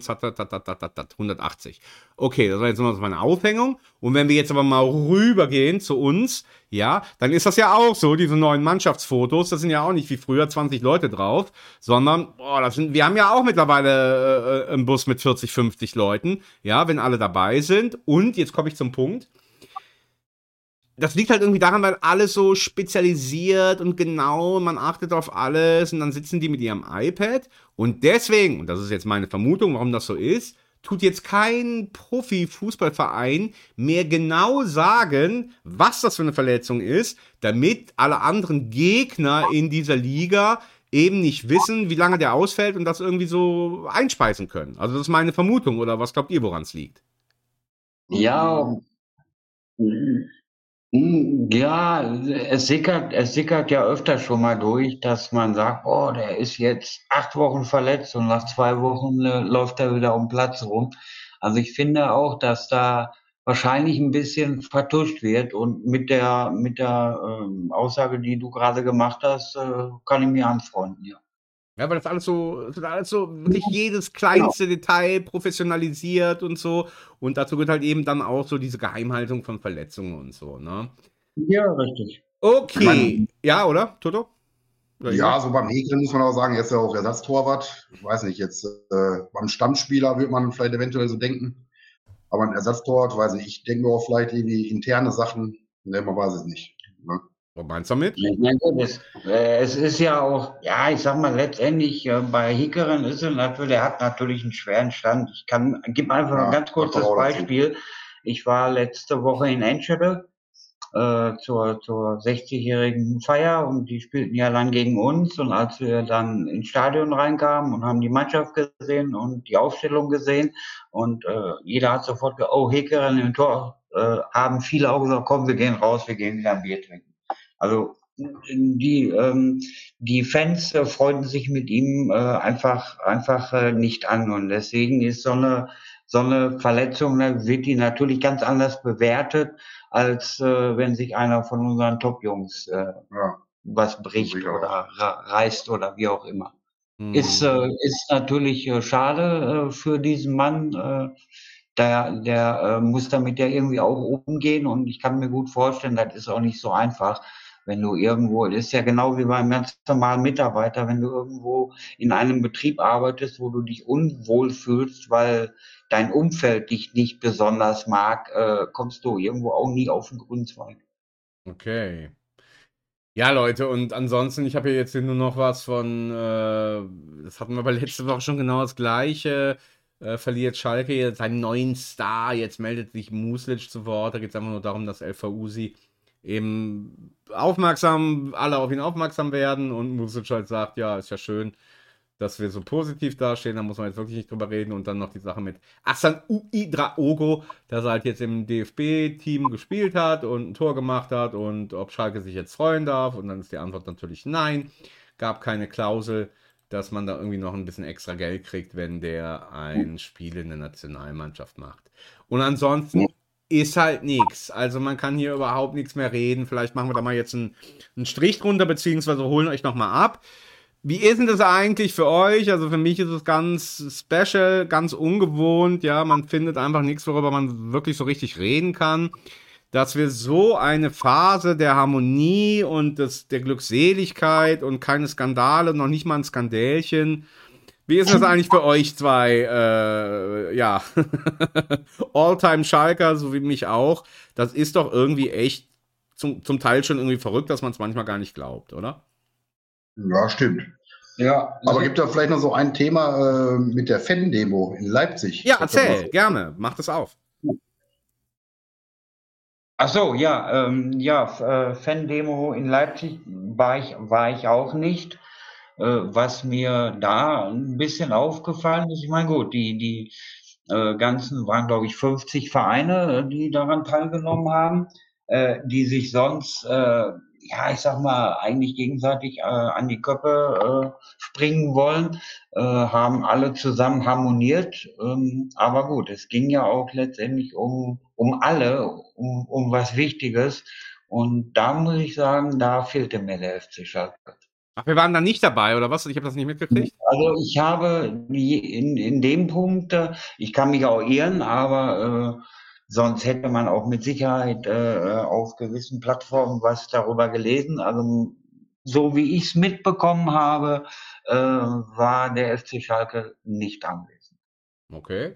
180. Okay, das war jetzt mal so meine Aufhängung. Und wenn wir jetzt aber mal rübergehen zu uns, ja, dann ist das ja auch so, diese neuen Mannschaftsfotos, das sind ja auch nicht wie früher 20 Leute drauf, sondern, wir haben ja auch mittlerweile einen Bus mit 40, 50 Leuten, ja, wenn alle dabei sind. Und jetzt komme ich zum Punkt, das liegt halt irgendwie daran, weil alles so spezialisiert und genau, man achtet auf alles und dann sitzen die mit ihrem iPad und deswegen, und das ist jetzt meine Vermutung, warum das so ist, tut jetzt kein Profi-Fußballverein mehr genau sagen, was das für eine Verletzung ist, damit alle anderen Gegner in dieser Liga eben nicht wissen, wie lange der ausfällt und das irgendwie so einspeisen können. Also das ist meine Vermutung, oder was glaubt ihr, woran es liegt? Ja, ja, es sickert ja öfter schon mal durch, dass man sagt, oh, der ist jetzt 8 Wochen verletzt und nach 2 Wochen läuft er wieder um den Platz rum. Also ich finde auch, dass da wahrscheinlich ein bisschen vertuscht wird und mit der Aussage, die du gerade gemacht hast, kann ich mir anfreunden, ja. Ja, weil das wird alles so wirklich jedes kleinste Detail professionalisiert und so. Und dazu gehört halt eben dann auch so diese Geheimhaltung von Verletzungen und so, ne? Ja, richtig. Okay. Ja, oder, Toto? Oder Ja, Igor? so beim Hegel muss man auch sagen, er ist ja auch Ersatztorwart. Ich weiß nicht, jetzt beim Stammspieler würde man vielleicht eventuell so denken. Aber ein Ersatztorwart, weiß nicht, ich denke nur auch vielleicht irgendwie interne Sachen. Ne, man weiß es nicht. Ne? Was meinst du damit? Ich meine, es ist ja auch, ja, ich sag mal, letztendlich bei Hickeren ist er natürlich, der hat natürlich einen schweren Stand. Gib einfach Ja, ein ganz kurzes kommt auch dazu. Beispiel. Ich war letzte Woche in Enschede zur 60-jährigen Feier und die spielten ja dann gegen uns und als wir dann ins Stadion reinkamen und haben die Mannschaft gesehen und die Aufstellung gesehen und jeder hat sofort gesagt, oh, Hickeren im Tor, haben viele auch gesagt, komm, wir gehen raus, wir gehen wieder ein Bier trinken. Also die Fans freunden sich mit ihm einfach nicht an und deswegen ist so eine Verletzung, ne, wird die natürlich ganz anders bewertet, als wenn sich einer von unseren Top-Jungs Ja, was bricht sicher. oder reißt oder wie auch immer. Hm. Ist natürlich schade für diesen Mann. Der muss damit ja irgendwie auch umgehen und ich kann mir gut vorstellen, das ist auch nicht so einfach, wenn du irgendwo, das ist ja genau wie beim ganz normalen Mitarbeiter, wenn du irgendwo in einem Betrieb arbeitest, wo du dich unwohl fühlst, weil dein Umfeld dich nicht besonders mag, kommst du irgendwo auch nie auf den grünen Zweig. Okay. Ja, Leute, und ansonsten, ich habe hier jetzt nur noch was von, das hatten wir aber letzte Woche schon genau das Gleiche. Verliert Schalke jetzt seinen neuen Star, jetzt meldet sich Muslic zu Wort. Da geht es einfach nur darum, dass El Fauzi eben alle auf ihn aufmerksam werden und Muslic halt sagt, ja, ist ja schön, dass wir so positiv dastehen, da muss man jetzt wirklich nicht drüber reden. Und dann noch die Sache mit Asan Uidraogo, dass er halt jetzt im DFB-Team gespielt hat und ein Tor gemacht hat und ob Schalke sich jetzt freuen darf. Und dann ist die Antwort natürlich nein. Gab keine Klausel dass man da irgendwie noch ein bisschen extra Geld kriegt, wenn der ein Spiel in der Nationalmannschaft macht. Und ansonsten ist halt nichts. Also man kann hier überhaupt nichts mehr reden. Vielleicht machen wir da mal jetzt einen Strich drunter, beziehungsweise holen euch nochmal ab. Wie ist denn das eigentlich für euch? Also für mich ist es ganz special, ganz ungewohnt. Ja, man findet einfach nichts, worüber man wirklich so richtig reden kann. Dass wir so eine Phase der Harmonie und der Glückseligkeit und keine Skandale, noch nicht mal ein Skandälchen. Wie ist das eigentlich für euch zwei, ja, All-Time-Schalker, so wie mich auch? Das ist doch irgendwie echt zum Teil schon irgendwie verrückt, dass man es manchmal gar nicht glaubt, oder? Ja, stimmt. Ja, Aber gibt da vielleicht noch so ein Thema mit der Fan-Demo in Leipzig? Ja, erzähl, gerne, mach das auf. ach so, ja, Fan-Demo in Leipzig war ich auch nicht. Was mir da ein bisschen aufgefallen ist, ich meine, gut, die ganzen waren, glaube ich, 50 Vereine, die daran teilgenommen haben, die sich sonst, ja, ich sag mal, eigentlich gegenseitig an die Köpfe springen wollen, haben alle zusammen harmoniert. Aber gut, es ging ja auch letztendlich um alle, um was Wichtiges. Und da muss ich sagen, da fehlte mir der FC Schalke. Ach, wir waren da nicht dabei, oder was? Ich habe das nicht mitgekriegt. Also ich habe in dem Punkt, ich kann mich auch irren, aber sonst hätte man auch mit Sicherheit auf gewissen Plattformen was darüber gelesen. Also so wie ich es mitbekommen habe, war der FC Schalke nicht anwesend. Okay.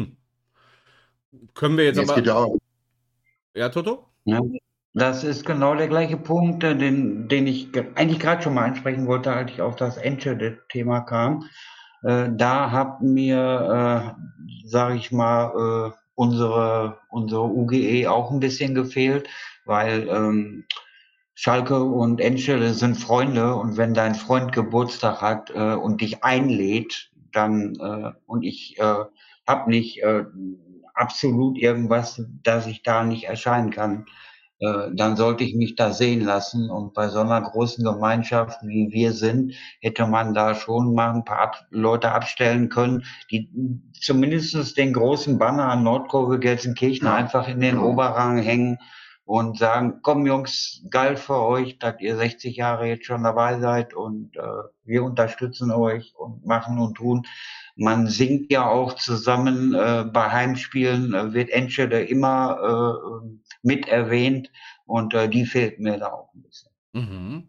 Können wir jetzt Es aber. geht ja auch. Ja, Toto? Ja, das ist genau der gleiche Punkt, den ich eigentlich gerade schon mal ansprechen wollte, als ich auf das Enschede-Thema kam. Da hat mir, sage ich mal, unsere UGE auch ein bisschen gefehlt, weil Schalke und Enschede sind Freunde und wenn dein Freund Geburtstag hat und dich einlädt, dann und ich habe nicht absolut irgendwas, dass ich da nicht erscheinen kann, dann sollte ich mich da sehen lassen. Und bei so einer großen Gemeinschaft, wie wir sind, hätte man da schon mal ein paar Leute abstellen können, die zumindest den großen Banner an Nordkurve Gelsenkirchen einfach in den Oberrang hängen und sagen, komm Jungs, geil für euch, dass ihr 60 Jahre jetzt schon dabei seid und wir unterstützen euch und machen und tun. Man singt ja auch zusammen, bei Heimspielen wird Enschede immer mit erwähnt und die fehlt mir da auch ein bisschen. Mhm.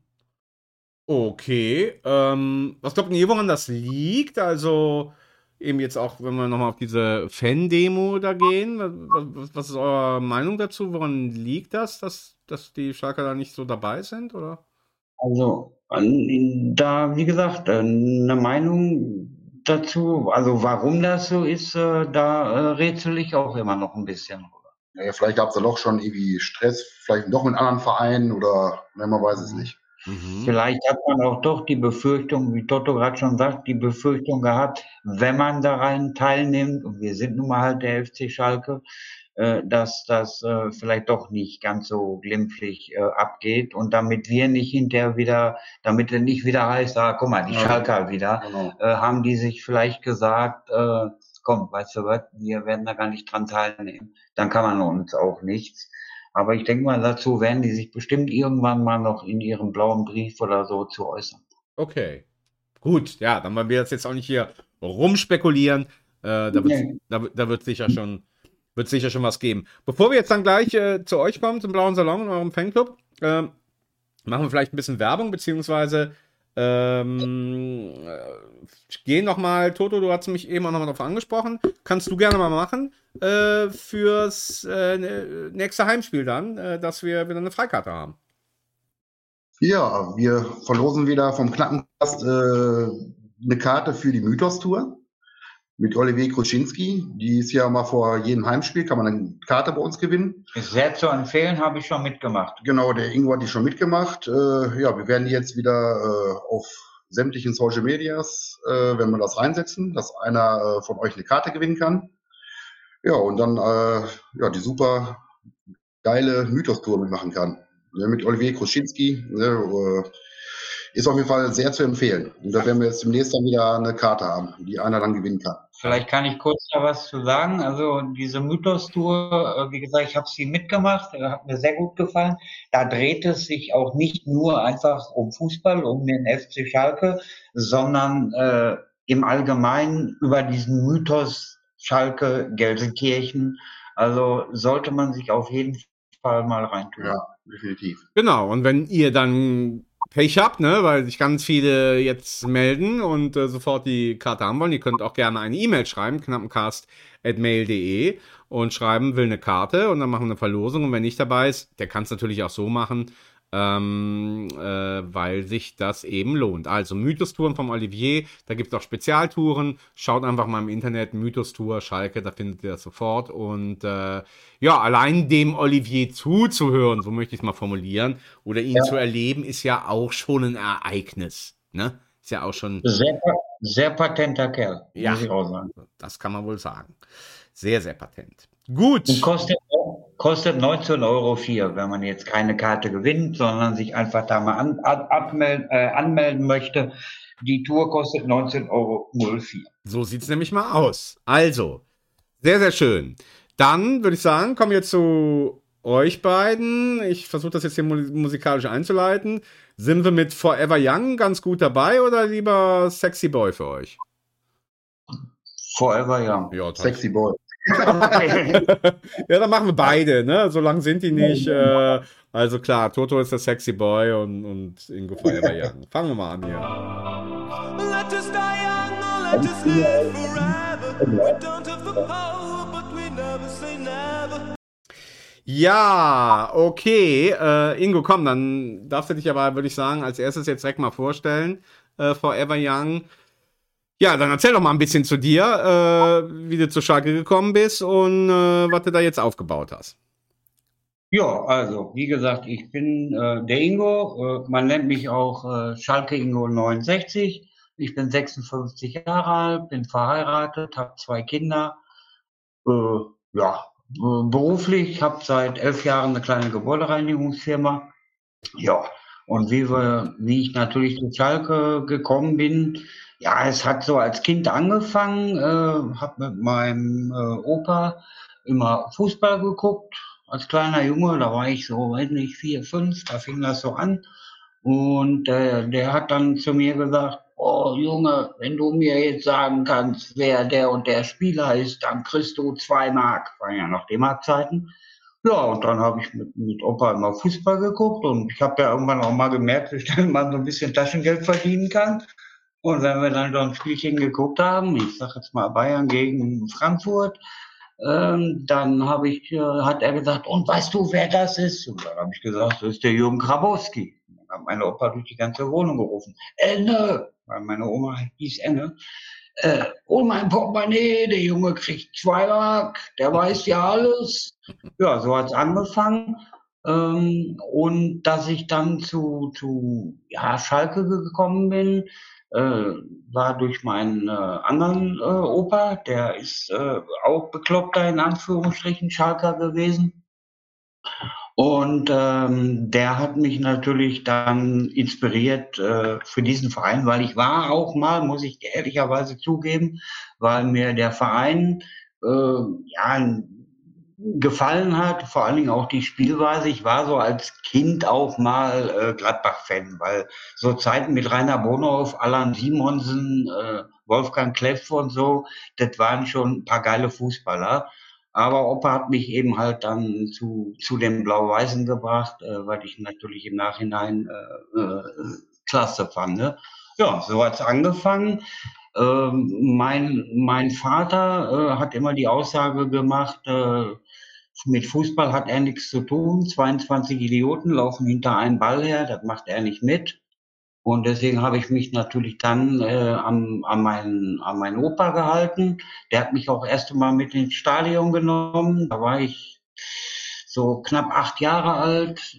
Okay. Was glaubt ihr, woran das liegt? Also eben jetzt auch, wenn wir nochmal auf diese Fan-Demo da gehen, was ist eure Meinung dazu? Woran liegt das, dass die Schalker da nicht so dabei sind, oder? Also da, wie gesagt, eine Meinung dazu, also warum das so ist, da rätsel ich auch immer noch ein bisschen drüber. Ja, vielleicht gab es da doch schon irgendwie Stress, vielleicht doch mit anderen Vereinen oder man weiß es nicht. Vielleicht hat man auch doch die Befürchtung, wie Toto gerade schon sagt, die Befürchtung gehabt, wenn man daran teilnimmt, und wir sind nun mal halt der FC Schalke, dass das vielleicht doch nicht ganz so glimpflich abgeht und damit wir nicht hinterher wieder, damit es nicht wieder heißt, guck mal, die Schalker wieder, haben die sich vielleicht gesagt, komm, weißt du was, wir werden da gar nicht dran teilnehmen, dann kann man uns auch nichts. Aber ich denke mal, dazu werden die sich bestimmt irgendwann mal noch in ihrem blauen Brief oder so zu äußern. Okay. Gut, ja, dann wollen wir das jetzt auch nicht hier rumspekulieren. Da wird sicher schon was geben. Bevor wir jetzt dann gleich zu euch kommen, zum Blauen Salon in eurem Fanclub, machen wir vielleicht ein bisschen Werbung, beziehungsweise gehen nochmal, Toto, du hast mich eben auch nochmal darauf angesprochen, kannst du gerne mal machen, fürs nächste Heimspiel dann, dass wir wieder eine Freikarte haben. Ja, wir verlosen wieder vom Knackenkast eine Karte für die Mythos-Tour mit Olivier Kruczynski. Die ist ja mal vor jedem Heimspiel, kann man eine Karte bei uns gewinnen. Ist sehr zu empfehlen, habe ich schon mitgemacht. Genau, der Ingo hat die schon mitgemacht. Ja, wir werden die jetzt wieder auf sämtlichen Social Medias, wenn wir das reinsetzen, dass einer von euch eine Karte gewinnen kann. Ja, und dann ja, die super geile Mythos-Tour mitmachen kann. Ja, mit Olivier Kruczynski. ist auf jeden Fall sehr zu empfehlen. Und da werden wir jetzt demnächst dann wieder eine Karte haben, die einer dann gewinnen kann. Vielleicht kann ich kurz da was zu sagen. Also diese Mythos-Tour, wie gesagt, ich habe sie mitgemacht, hat mir sehr gut gefallen. Da dreht es sich auch nicht nur einfach um Fußball, um den FC Schalke, sondern im Allgemeinen über diesen Mythos Schalke, Gelsenkirchen. Also sollte man sich auf jeden Fall mal reintun. Ja, definitiv. Genau, und wenn ihr dann Pech habt, ne, weil sich ganz viele jetzt melden und sofort die Karte haben wollen, ihr könnt auch gerne eine E-Mail schreiben, knappencast@mail.de und schreiben, will eine Karte und dann machen wir eine Verlosung und wer nicht dabei ist, der kann es natürlich auch so machen, weil sich das eben lohnt. Also Mythos-Touren vom Olivier, da gibt es auch Spezialtouren. Schaut einfach mal im Internet, Mythos-Tour, Schalke, da findet ihr das sofort. Und ja, allein dem Olivier zuzuhören, so möchte ich es mal formulieren, oder ihn zu erleben, ist ja auch schon ein Ereignis. Ne? Ist ja auch schon... Sehr patenter Kerl, ja, muss ich auch sagen. Das kann man wohl sagen. Sehr, sehr patent. Gut. Und kostet 19,04 €, wenn man jetzt keine Karte gewinnt, sondern sich einfach da mal anmelden möchte. Die Tour kostet 19,04 €. So sieht es nämlich mal aus. Also, sehr, sehr schön. Dann würde ich sagen, kommen wir zu euch beiden. Ich versuche das jetzt hier musikalisch einzuleiten. Sind wir mit Forever Young ganz gut dabei oder lieber Sexy Boy für euch? Forever Young. Ja, Sexy Boy. Ja, dann machen wir beide, ne? So lang sind die nicht. Also klar, Toto ist der Sexy Boy und Ingo Forever Young. Fangen wir mal an hier. Let us die young or let us live forever. We don't have the power, but we never say never. Ja, okay. Ingo, komm, dann darfst du dich aber, würde ich sagen, als erstes jetzt direkt mal vorstellen. Forever Young. Ja, dann erzähl doch mal ein bisschen zu dir, wie du zu Schalke gekommen bist und was du da jetzt aufgebaut hast. Ja, also wie gesagt, ich bin der Ingo. Man nennt mich auch Schalke Ingo 69. Ich bin 56 Jahre alt, bin verheiratet, habe 2 Kinder. Beruflich habe seit 11 Jahren eine kleine Gebäudereinigungsfirma. Ja, und wie ich natürlich zu Schalke gekommen bin, ja, es hat so als Kind angefangen, habe mit meinem Opa immer Fußball geguckt, als kleiner Junge, da war ich so, weiß nicht, 4, 5, da fing das so an. Und der hat dann zu mir gesagt, oh Junge, wenn du mir jetzt sagen kannst, wer der und der Spieler ist, dann kriegst du 2 Mark. Waren ja noch D-Mark-Zeiten. Ja, und dann habe ich mit Opa immer Fußball geguckt und ich habe ja irgendwann auch mal gemerkt, dass ich dann mal so ein bisschen Taschengeld verdienen kann. Und wenn wir dann so ein Spielchen geguckt haben, ich sag jetzt mal Bayern gegen Frankfurt, dann hat er gesagt, und weißt du, wer das ist? Und dann habe ich gesagt, das ist der Jürgen Grabowski. Dann hat meine Opa durch die ganze Wohnung gerufen, Enne, weil meine Oma hieß Enne. Hol mein Portemonnaie, der Junge kriegt 2 Mark, der weiß ja alles. Ja, so hat's angefangen. Und dass ich dann zu Schalke gekommen bin, war durch meinen anderen Opa, der ist auch bekloppter in Anführungsstrichen Schalker gewesen. Und der hat mich natürlich dann inspiriert für diesen Verein, weil ich war auch mal, muss ich ehrlicherweise zugeben, weil mir der Verein gefallen hat, vor allen Dingen auch die Spielweise. Ich war so als Kind auch mal Gladbach-Fan, weil so Zeiten mit Rainer Bonhoff, Allan Simonsen, Wolfgang Kleff und so, das waren schon ein paar geile Fußballer. Aber Opa hat mich eben halt dann zu den Blau-Weißen gebracht, weil ich natürlich im Nachhinein klasse fand. Ne? Ja, so hat's angefangen. Mein Vater hat immer die Aussage gemacht, mit Fußball hat er nichts zu tun. 22 Idioten laufen hinter einem Ball her, das macht er nicht mit. Und deswegen habe ich mich natürlich dann an meinen Opa gehalten. Der hat mich auch erst einmal mit ins Stadion genommen. Da war ich so knapp 8 Jahre alt.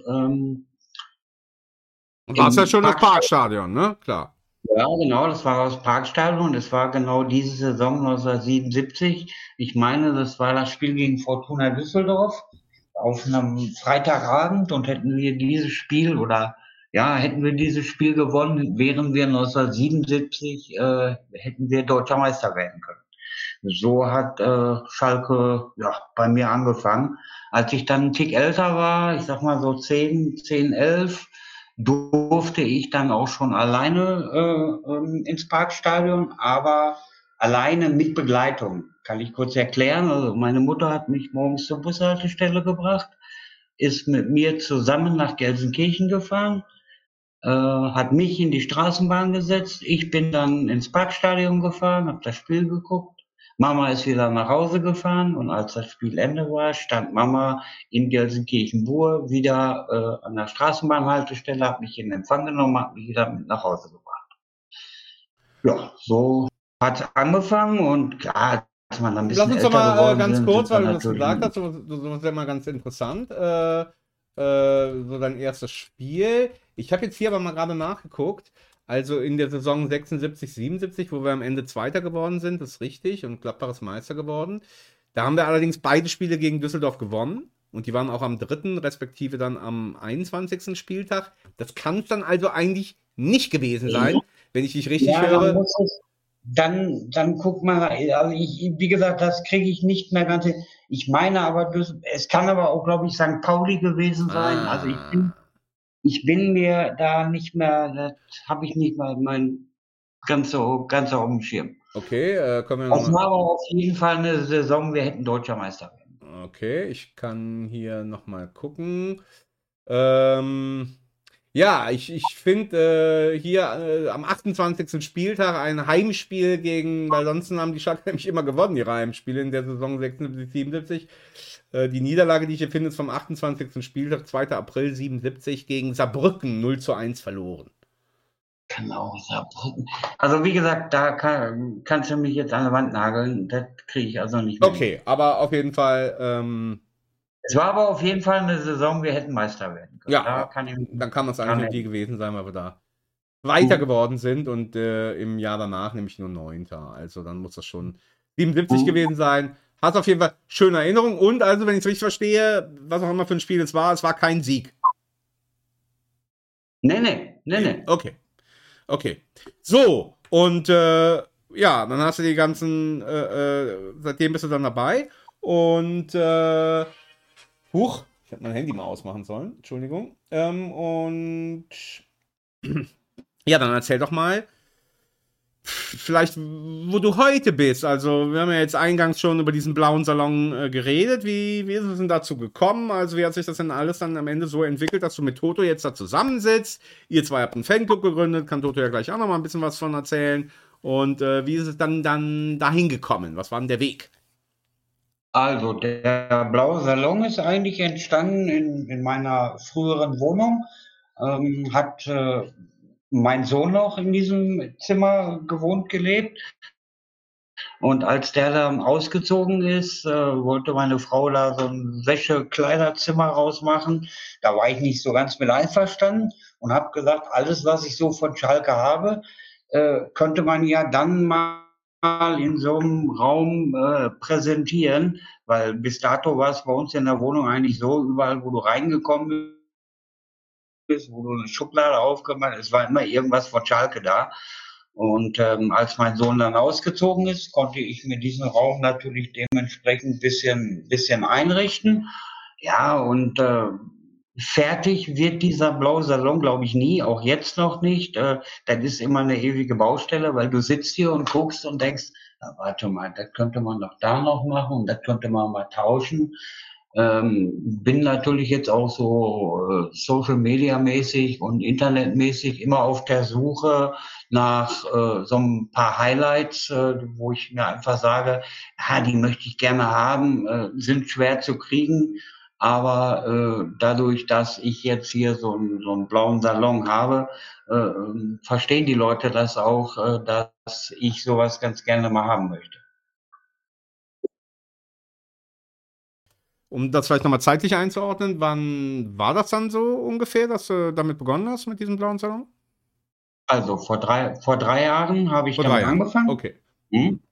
War es ja schon das Parkstadion, ne? Klar. Ja, genau, das war das Parkstadion. Das war genau diese Saison 1977. Ich meine, das war das Spiel gegen Fortuna Düsseldorf auf einem Freitagabend und hätten wir dieses Spiel oder ja, hätten wir dieses Spiel gewonnen, wären wir 1977, hätten wir Deutscher Meister werden können. So hat Schalke ja, bei mir angefangen. Als ich dann einen Tick älter war, ich sag mal so 10, 11, durfte ich dann auch schon alleine ins Parkstadion, aber alleine mit Begleitung. Kann ich kurz erklären. Also meine Mutter hat mich morgens zur Bushaltestelle gebracht, ist mit mir zusammen nach Gelsenkirchen gefahren, hat mich in die Straßenbahn gesetzt. Ich bin dann ins Parkstadion gefahren, habe das Spiel geguckt. Mama ist wieder nach Hause gefahren und als das Spiel Ende war, stand Mama in Gelsenkirchen-Bur wieder an der Straßenbahnhaltestelle, hat mich in Empfang genommen, hat mich wieder mit nach Hause gebracht. Ja, so hat es angefangen und klar, als man dann ein bisschen Lass uns doch älter mal geworden ganz sind, kurz, sind wir weil du das gesagt natürlich- hast, so ist ja mal ganz interessant. So dein erstes Spiel. Ich habe jetzt hier aber mal gerade nachgeguckt. Also in der Saison 76, 77, wo wir am Ende Zweiter geworden sind, das ist richtig, und Gladbach ist Meister geworden. Da haben wir allerdings beide Spiele gegen Düsseldorf gewonnen. Und die waren auch am 3., respektive dann am 21. Spieltag. Das kann es dann also eigentlich nicht gewesen sein, wenn ich dich richtig Ja, höre. dann muss es, dann guck mal, also wie gesagt, das kriege ich nicht mehr ganz hin. Ich meine aber, es kann aber auch, glaube ich, St. Pauli gewesen sein. Also ich bin mir da nicht mehr, das habe ich nicht mal mein ganzer auf dem Schirm. Okay, kommen wir Das nochmal. war aber auf jeden Fall eine Saison, wir hätten Deutscher Meister werden. Okay, ich kann hier nochmal gucken. Ja, ich finde hier am 28. Spieltag ein Heimspiel gegen, weil sonst haben die Schalke nämlich immer gewonnen, ihre Heimspiele in der Saison 76, 77. Die Niederlage, die ich hier finde, ist vom 28. Spieltag, 2. April 77 gegen Saarbrücken 0:1 verloren. Genau, Saarbrücken. Also wie gesagt, da kannst du mich jetzt an der Wand nageln, das kriege ich also nicht mehr. Okay, aber auf jeden Fall, Es war aber auf jeden Fall eine Saison, wir hätten Meister werden können. ja, Da kann ich, dann kann man es eigentlich Kann nur die gewesen sein, weil wir da weiter geworden sind und im Jahr danach nämlich nur 9. Also dann muss das schon 77 gewesen sein. Hast auf jeden Fall schöne Erinnerung und also, wenn ich es richtig verstehe, was auch immer für ein Spiel es war kein Sieg. Nee. Okay. So, und ja, dann hast du die ganzen, seitdem bist du dann dabei und huch, ich hätte mein Handy mal ausmachen sollen, Entschuldigung. Und ja, dann erzähl doch mal, vielleicht, wo du heute bist. Also, wir haben ja jetzt eingangs schon über diesen blauen Salon geredet. Wie ist es denn dazu gekommen? Also, wie hat sich das denn alles dann am Ende so entwickelt, dass du mit Toto jetzt da zusammensitzt? Ihr zwei habt einen Fanclub gegründet, kann Toto ja gleich auch noch mal ein bisschen was von erzählen. Und wie ist es dann dahin gekommen? Was war denn der Weg? Also der blaue Salon ist eigentlich entstanden in meiner früheren Wohnung. Hat mein Sohn noch in diesem Zimmer gewohnt, gelebt. Und als der dann ausgezogen ist, wollte meine Frau da so ein Wäschekleiderzimmer rausmachen. Da war ich nicht so ganz mit einverstanden und habe gesagt, alles, was ich so von Schalke habe, könnte man ja dann mal in so einem Raum präsentieren, weil bis dato war es bei uns in der Wohnung eigentlich so, überall, wo du reingekommen bist, wo du eine Schublade aufgemacht hast, es war immer irgendwas von Schalke da. Und als mein Sohn dann ausgezogen ist, konnte ich mir diesen Raum natürlich dementsprechend ein bisschen einrichten. Ja, und fertig wird dieser blaue Salon, glaube ich, nie, auch jetzt noch nicht. Das ist immer eine ewige Baustelle, weil du sitzt hier und guckst und denkst, na, warte mal, das könnte man doch da noch machen und das könnte man mal tauschen. Bin natürlich jetzt auch so Social Media mäßig und Internetmäßig immer auf der Suche nach so ein paar Highlights, wo ich mir einfach sage, die möchte ich gerne haben, sind schwer zu kriegen. Aber dadurch, dass ich jetzt hier so einen blauen Salon habe, verstehen die Leute das auch, dass ich sowas ganz gerne mal haben möchte. Um das vielleicht nochmal zeitlich einzuordnen, wann war das dann so ungefähr, dass du damit begonnen hast mit diesem blauen Salon? Also vor drei Jahren habe ich damit angefangen. Okay.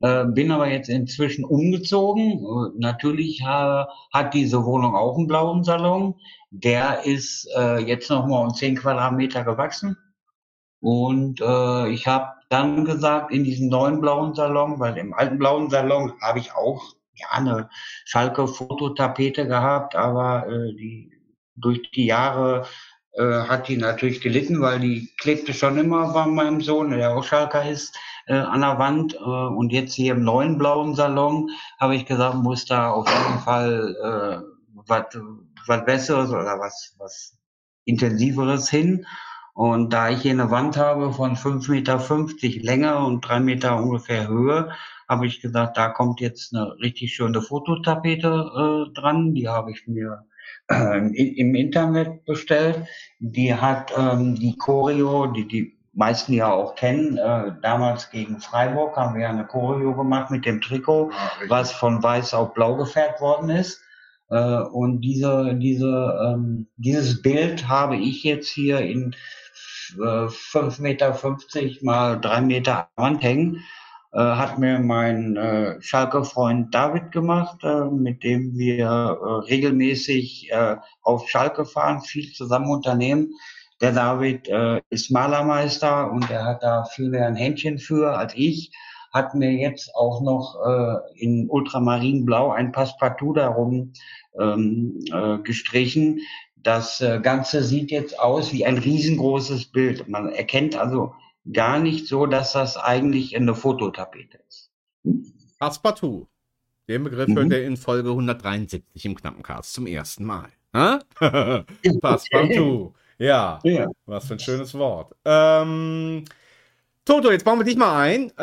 Bin aber jetzt inzwischen umgezogen. Natürlich hat diese Wohnung auch einen blauen Salon. Der ist jetzt nochmal um 10 Quadratmeter gewachsen. Und ich habe dann gesagt, in diesem neuen blauen Salon, weil im alten blauen Salon habe ich auch ja eine Schalke-Fototapete gehabt, aber durch die Jahre hat die natürlich gelitten, weil die klebte schon immer bei meinem Sohn, der auch Schalker ist, an der Wand. Und jetzt hier im neuen blauen Salon habe ich gesagt, muss da auf jeden Fall was Besseres oder was Intensiveres hin. Und da ich hier eine Wand habe von 5,50 Meter Länge und 3 Meter ungefähr Höhe, habe ich gesagt, da kommt jetzt eine richtig schöne Fototapete dran. Die habe ich mir im Internet bestellt. Die hat die Choreo, die meisten ja auch kennen. Damals gegen Freiburg haben wir eine Choreo gemacht mit dem Trikot, was von weiß auf blau gefärbt worden ist. Und dieses Bild habe ich jetzt hier in 5,50 Meter mal 3 Meter Wand hängen. Hat mir mein Schalke-Freund David gemacht, mit dem wir regelmäßig auf Schalke fahren, viel zusammen unternehmen. Der David ist Malermeister und er hat da viel mehr ein Händchen für als ich. Hat mir jetzt auch noch in Ultramarinblau ein Passepartout darum gestrichen. Das Ganze sieht jetzt aus wie ein riesengroßes Bild. Man erkennt also gar nicht so, dass das eigentlich eine Fototapete ist. Passepartout. Den Begriff hört ihr in Folge 173 im Knappencast zum ersten Mal. Passepartout. Ja, was für ein schönes Wort. Toto, jetzt bauen wir dich mal ein.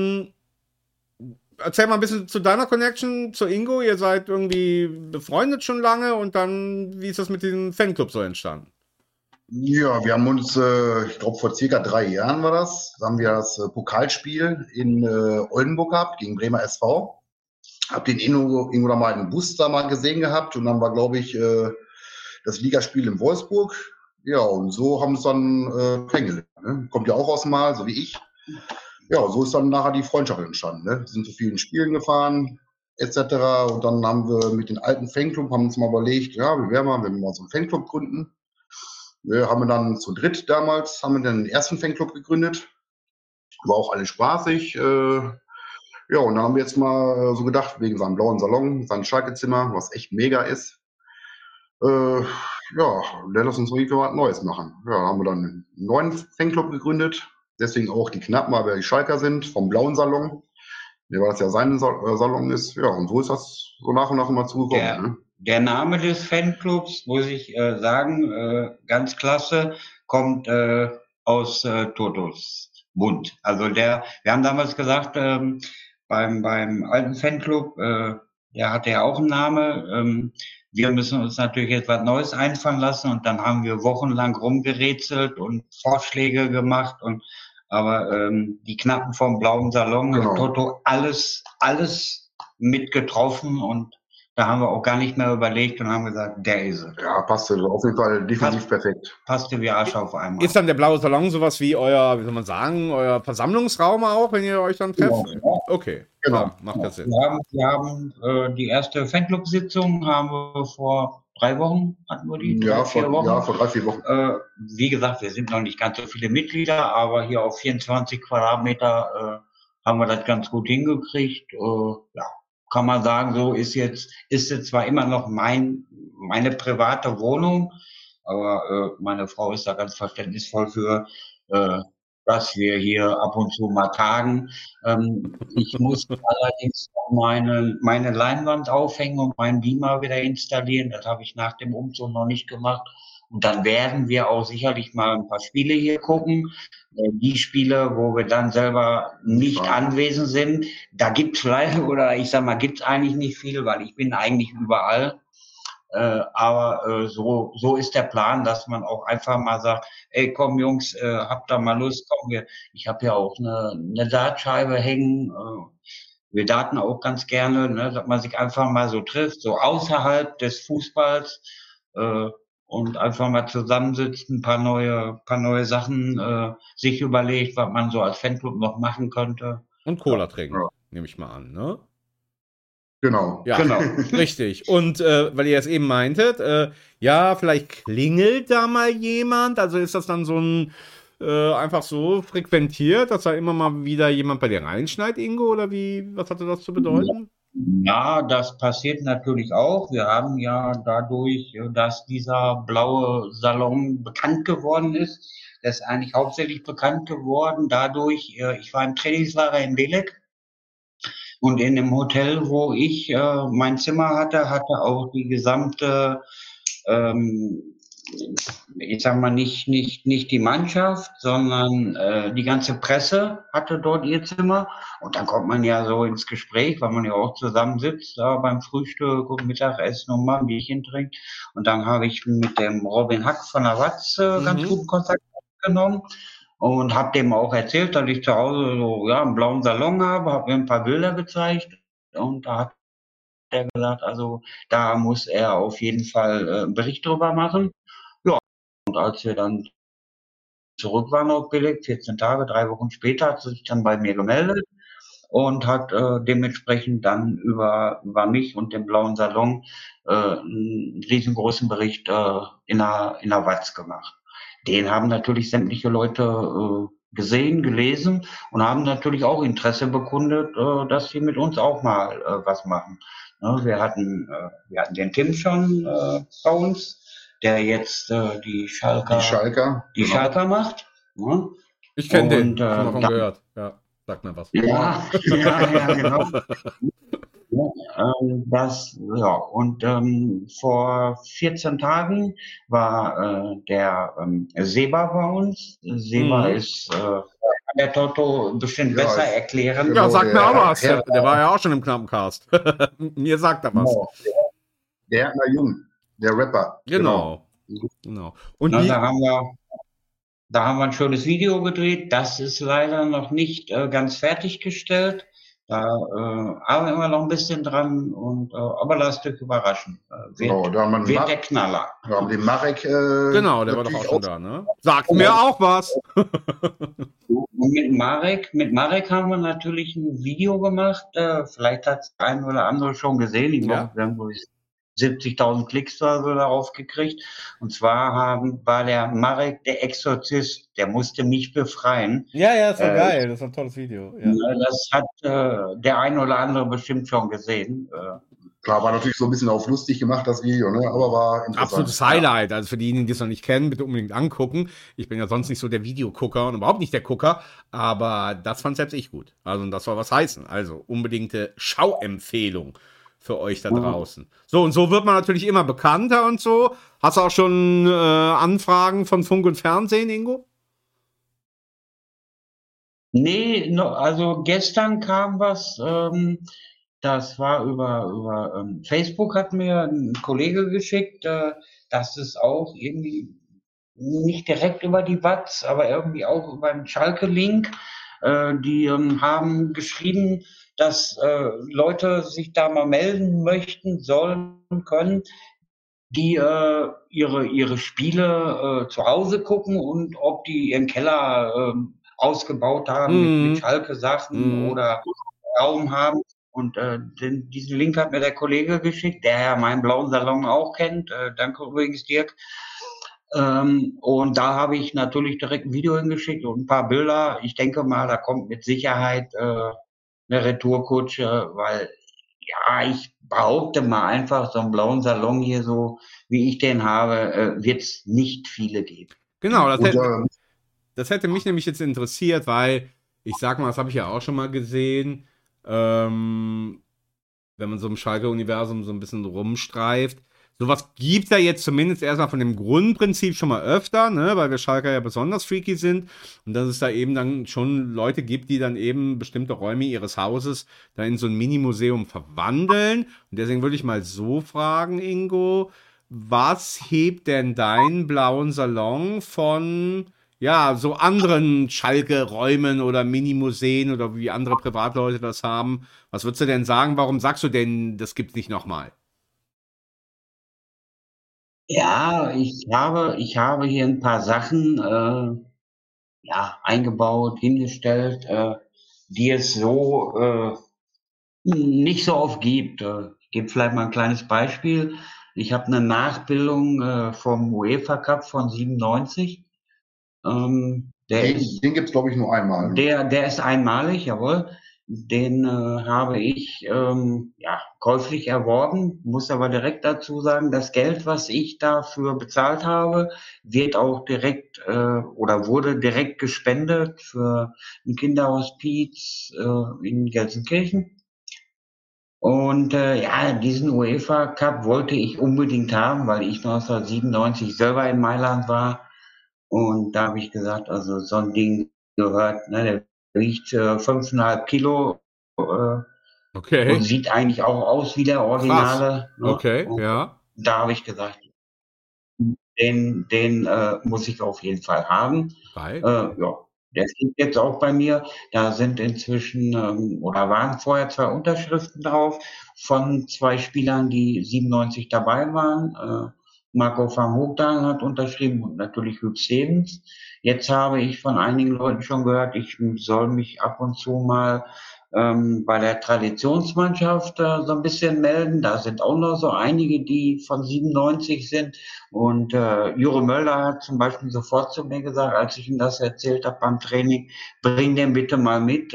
Erzähl mal ein bisschen zu deiner Connection zu Ingo. Ihr seid irgendwie befreundet schon lange und dann, wie ist das mit diesem Fanclub so entstanden? Ja, wir haben uns, ich glaube vor circa 3 Jahren war das, da haben wir das Pokalspiel in Oldenburg gehabt gegen Bremer SV. Hab den Ingo da mal einen Bus da mal gesehen gehabt und dann war, glaube ich, das Ligaspiel in Wolfsburg. Ja, und so haben es dann kennengelernt. Ne? Kommt ja auch aus dem Mal, so wie ich. Ja, so ist dann nachher die Freundschaft entstanden. Ne? Wir sind zu vielen Spielen gefahren, etc. Und dann haben wir mit den alten Fanclub, haben uns mal überlegt, ja, wie wäre mal, wenn wir mal so einen Fanclub gründen. Wir haben dann zu dritt damals, haben wir dann den ersten Fanclub gegründet. War auch alles spaßig. Ja, und dann haben wir jetzt mal so gedacht, wegen seinem blauen Salon, sein Schalke-Zimmer, was echt mega ist. Ja, der lässt uns irgendwie was Neues machen. Ja, haben wir dann einen neuen Fanclub gegründet. Deswegen auch die Knappen, weil wir die Schalker sind, vom blauen Salon. Weil das ja sein Salon ist. Ja, und so ist das so nach und nach immer zugekommen. Ne? Der Name des Fanclubs, muss ich sagen, ganz klasse, kommt aus Totos Mund. Also wir haben damals gesagt, beim alten Fanclub, der hatte ja auch einen Namen. Wir müssen uns natürlich jetzt was Neues einfallen lassen und dann haben wir wochenlang rumgerätselt und Vorschläge gemacht aber die Knappen vom blauen Salon, genau. Toto, alles mit getroffen und da haben wir auch gar nicht mehr überlegt und haben gesagt, der ist es. Ja, passte auf jeden Fall definitiv perfekt. Passte wie Arsch auf einmal. Ist dann der blaue Salon sowas wie euer, wie soll man sagen, euer Versammlungsraum auch, wenn ihr euch dann trefft? Ja. Okay, genau. Ja, macht das Sinn. Wir haben die erste Fanclub-Sitzung haben wir vor 3 Wochen, hatten wir die? Ja, vor 3, 4 Wochen. Wie gesagt, wir sind noch nicht ganz so viele Mitglieder, aber hier auf 24 Quadratmeter haben wir das ganz gut hingekriegt. Ja, kann man sagen, so ist jetzt zwar immer noch meine private Wohnung, aber meine Frau ist da ganz verständnisvoll für, dass wir hier ab und zu mal tagen. Ich muss allerdings noch meine Leinwand aufhängen und meinen Beamer wieder installieren. Das habe ich nach dem Umzug noch nicht gemacht. Und dann werden wir auch sicherlich mal ein paar Spiele hier gucken. Die Spiele, wo wir dann selber nicht anwesend sind, da gibt's vielleicht, oder ich sag mal, gibt's eigentlich nicht viel, weil ich bin eigentlich überall. Aber so ist der Plan, dass man auch einfach mal sagt, ey, komm Jungs, habt da mal Lust, komm, ich habe ja auch eine Dartscheibe hängen, wir daten auch ganz gerne, ne, dass man sich einfach mal so trifft, so außerhalb des Fußballs und einfach mal zusammensitzt, ein paar neue Sachen sich überlegt, was man so als Fanclub noch machen könnte. Und Cola trinken. nehme ich mal an, ne? Genau. Ja, Genau. richtig. Und weil ihr es eben meintet, ja, vielleicht klingelt da mal jemand. Also ist das dann so ein einfach so frequentiert, dass da immer mal wieder jemand bei dir reinschneit, Ingo? Oder wie, was hatte das zu bedeuten? Ja, das passiert natürlich auch. Wir haben ja dadurch, dass dieser blaue Salon bekannt geworden ist, der ist eigentlich hauptsächlich bekannt geworden dadurch, ich war im Trainingslager in Belek und in dem Hotel, wo ich mein Zimmer hatte auch die gesamte, ähm, ich sag mal nicht die Mannschaft, sondern die ganze Presse hatte dort ihr Zimmer. Und dann kommt man ja so ins Gespräch, weil man ja auch zusammen sitzt beim Frühstück und Mittagessen und mal ein Bierchen trinkt. Und dann habe ich mit dem Robin Hack von der Watz ganz guten Kontakt aufgenommen und habe dem auch erzählt, dass ich zu Hause so ja einen blauen Salon habe mir ein paar Bilder gezeigt und da hat er gesagt, also da muss er auf jeden Fall einen Bericht drüber machen. Ja, und als wir dann zurück waren auf Billig, 14 Tage, 3 Wochen später, hat sie sich dann bei mir gemeldet und hat dementsprechend dann über mich und den blauen Salon einen riesengroßen Bericht in der Watz gemacht. Den haben natürlich sämtliche Leute gesehen, gelesen und haben natürlich auch Interesse bekundet, dass sie mit uns auch mal was machen. Ne, wir hatten den Tim schon bei uns, der jetzt die Schalker Genau. Schalker macht. Ne? Ich kenne den, Und, schon mal von dann- gehört. Ja, sag mir was. Ja, ja, genau. Und vor 14 Tagen war der Seba bei uns. Seba ist, kann der Toto bestimmt Ja, besser ist- erklären. Ja, Genau, sagt mir auch was. Herr- Der war ja auch schon im Knappencast. Mir sagt er was. Der Herr Jung, der Rapper. Genau. Und Na, wie, da haben wir ein schönes Video gedreht. Das ist leider noch nicht ganz fertiggestellt. Da arbeiten wir noch ein bisschen dran, aber lasst euch überraschen. Genau, da haben wir Wird Mar- der Knaller. Wir haben den Marek. genau, der war doch auch natürlich schon da, ne? Sagt mir auch was. Und mit Marek haben wir natürlich ein Video gemacht. Vielleicht hat es ein oder andere schon gesehen. Ich Ja. glaube, wir haben wohl 70.000 Klicks oder so darauf gekriegt. Und zwar war der Marek der Exorzist. Der musste mich befreien. Ja, ist doch geil. Das ist ein tolles Video. Ja. Das hat der ein oder andere bestimmt schon gesehen. Klar, war natürlich so ein bisschen auf lustig gemacht, das Video, ne? Aber war interessant. Absolutes Highlight. Also für diejenigen, die es noch nicht kennen, bitte unbedingt angucken. Ich bin ja sonst nicht so der Videogucker und überhaupt nicht der Gucker, aber das fand selbst ich gut. Also das soll was heißen. Also unbedingte Schauempfehlung für euch da draußen. So, und so wird man natürlich immer bekannter und so. Hast du auch schon Anfragen von Funk und Fernsehen, Ingo? Nee, also gestern kam was, das war über Facebook, hat mir ein Kollege geschickt, das ist auch irgendwie nicht direkt über die Watz, aber irgendwie auch über einen Schalke-Link. Die haben geschrieben, dass Leute sich da mal melden möchten, sollen, können, die ihre Spiele zu Hause gucken und ob die ihren Keller ausgebaut haben mit Schalke-Sachen oder Raum haben. Und diesen Link hat mir der Kollege geschickt, der ja meinen blauen Salon auch kennt. Danke übrigens, Dirk. Und da habe ich natürlich direkt ein Video hingeschickt und ein paar Bilder. Ich denke mal, da kommt mit Sicherheit eine Retourkutsche, weil ja, ich behaupte mal einfach, so einen blauen Salon hier, so wie ich den habe, wird es nicht viele geben. Genau, Und, das hätte mich nämlich jetzt interessiert, weil ich sag mal, das habe ich ja auch schon mal gesehen, wenn man so im Schalke-Universum so ein bisschen rumstreift. Sowas gibt es ja jetzt zumindest erstmal von dem Grundprinzip schon mal öfter, ne, weil wir Schalker ja besonders freaky sind und dass es da eben dann schon Leute gibt, die dann eben bestimmte Räume ihres Hauses da in so ein Mini-Museum verwandeln. Und deswegen würde ich mal so fragen, Ingo, was hebt denn deinen blauen Salon von ja, so anderen Schalke-Räumen oder Mini-Museen oder wie andere Privatleute das haben? Was würdest du denn sagen? Warum sagst du denn, das gibt's nicht nochmal? Ja, ich habe hier ein paar Sachen eingebaut, hingestellt, die es so nicht so oft gibt. Ich gebe vielleicht mal ein kleines Beispiel. Ich habe eine Nachbildung vom UEFA Cup von 97. Der ist Den gibt es, glaube ich, nur einmal. Der ist einmalig, jawohl. Den habe ich käuflich erworben, muss aber direkt dazu sagen, das Geld, was ich dafür bezahlt habe, wird auch direkt oder wurde direkt gespendet für ein Kinderhospiz in Gelsenkirchen. Und diesen UEFA Cup wollte ich unbedingt haben, weil ich 1997 selber in Mailand war. Und da habe ich gesagt, also so ein Ding gehört, ne, der wiegt 5,5 Kilo und Okay. sieht eigentlich auch aus wie der Krass. Originale. Ne? Okay, Und ja. da habe ich gesagt, den muss ich auf jeden Fall haben. Geil. Der steht jetzt auch bei mir. Da sind inzwischen oder waren vorher 2 Unterschriften drauf von 2 Spielern, die 97 dabei waren. Marco van Hoogdalen hat unterschrieben und natürlich Huub Stevens. Jetzt habe ich von einigen Leuten schon gehört, ich soll mich ab und zu mal bei der Traditionsmannschaft so ein bisschen melden. Da sind auch noch so einige, die von 97 sind. Und Jure Möller hat zum Beispiel sofort zu mir gesagt, als ich ihm das erzählt habe beim Training, bring den bitte mal mit.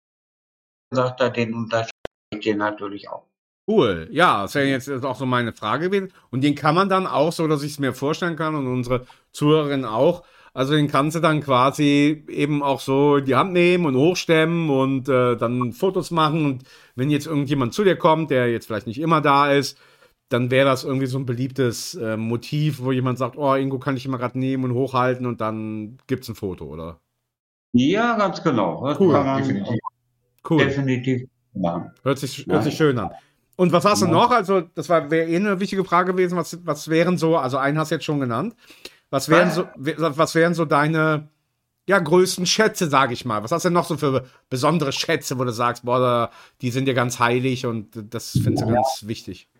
Sagt er, den unterschreibe ich den natürlich auch. Cool. Ja, das wäre jetzt auch so meine Frage gewesen. Und den kann man dann auch, so dass ich es mir vorstellen kann und unsere Zuhörerinnen auch, also den kannst du dann quasi eben auch so in die Hand nehmen und hochstemmen und dann Fotos machen. Und wenn jetzt irgendjemand zu dir kommt, der jetzt vielleicht nicht immer da ist, dann wäre das irgendwie so ein beliebtes Motiv, wo jemand sagt, oh, Ingo kann ich immer gerade nehmen und hochhalten und dann gibt's ein Foto, oder? Ja, ganz genau. Das Cool, kann man definitiv. Cool. definitiv machen. Hört sich schön an. Und was hast du noch? Also, das wäre eine wichtige Frage gewesen. Was wären so, also einen hast du jetzt schon genannt. Was wären so deine größten Schätze, sage ich mal? Was hast du denn noch so für besondere Schätze, wo du sagst, boah, die sind dir ganz heilig und das findest du ganz wichtig?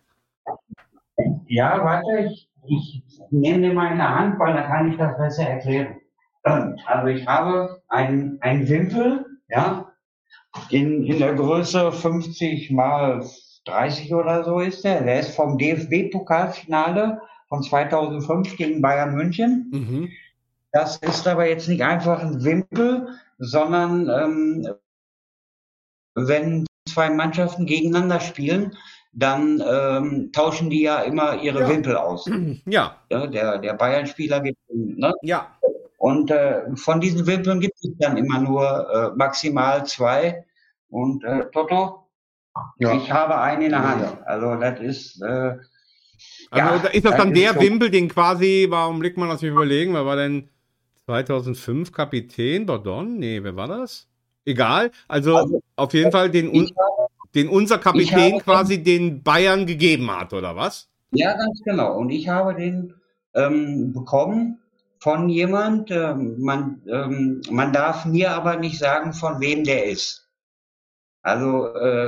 Ja, warte, ich nehme den mal in der Hand, weil dann kann ich das besser erklären. Also ich habe einen Wimpel, ja, in der Größe 50 mal 30 oder so ist der. Der ist vom DFB-Pokalfinale von 2005 gegen Bayern München. Mhm. Das ist aber jetzt nicht einfach ein Wimpel, sondern wenn 2 Mannschaften gegeneinander spielen, dann tauschen die ja immer ihre Wimpel aus. Ja. Ja, der Bayern-Spieler gibt, ne? Ja. Und von diesen Wimpeln gibt es dann immer nur maximal 2. Und Toto, Ja. ich habe einen in der Hand. Ja. Also das ist Also ist das dann ist der schon- Wimpel, den quasi, warum blickt man das nicht überlegen, wer war denn 2005 Kapitän? Bordon? Nee, wer war das? Egal. Also auf jeden Fall den unser Kapitän habe- quasi den Bayern gegeben hat, oder was? Ja, ganz genau. Und ich habe den bekommen von jemand. Man darf mir aber nicht sagen, von wem der ist. Also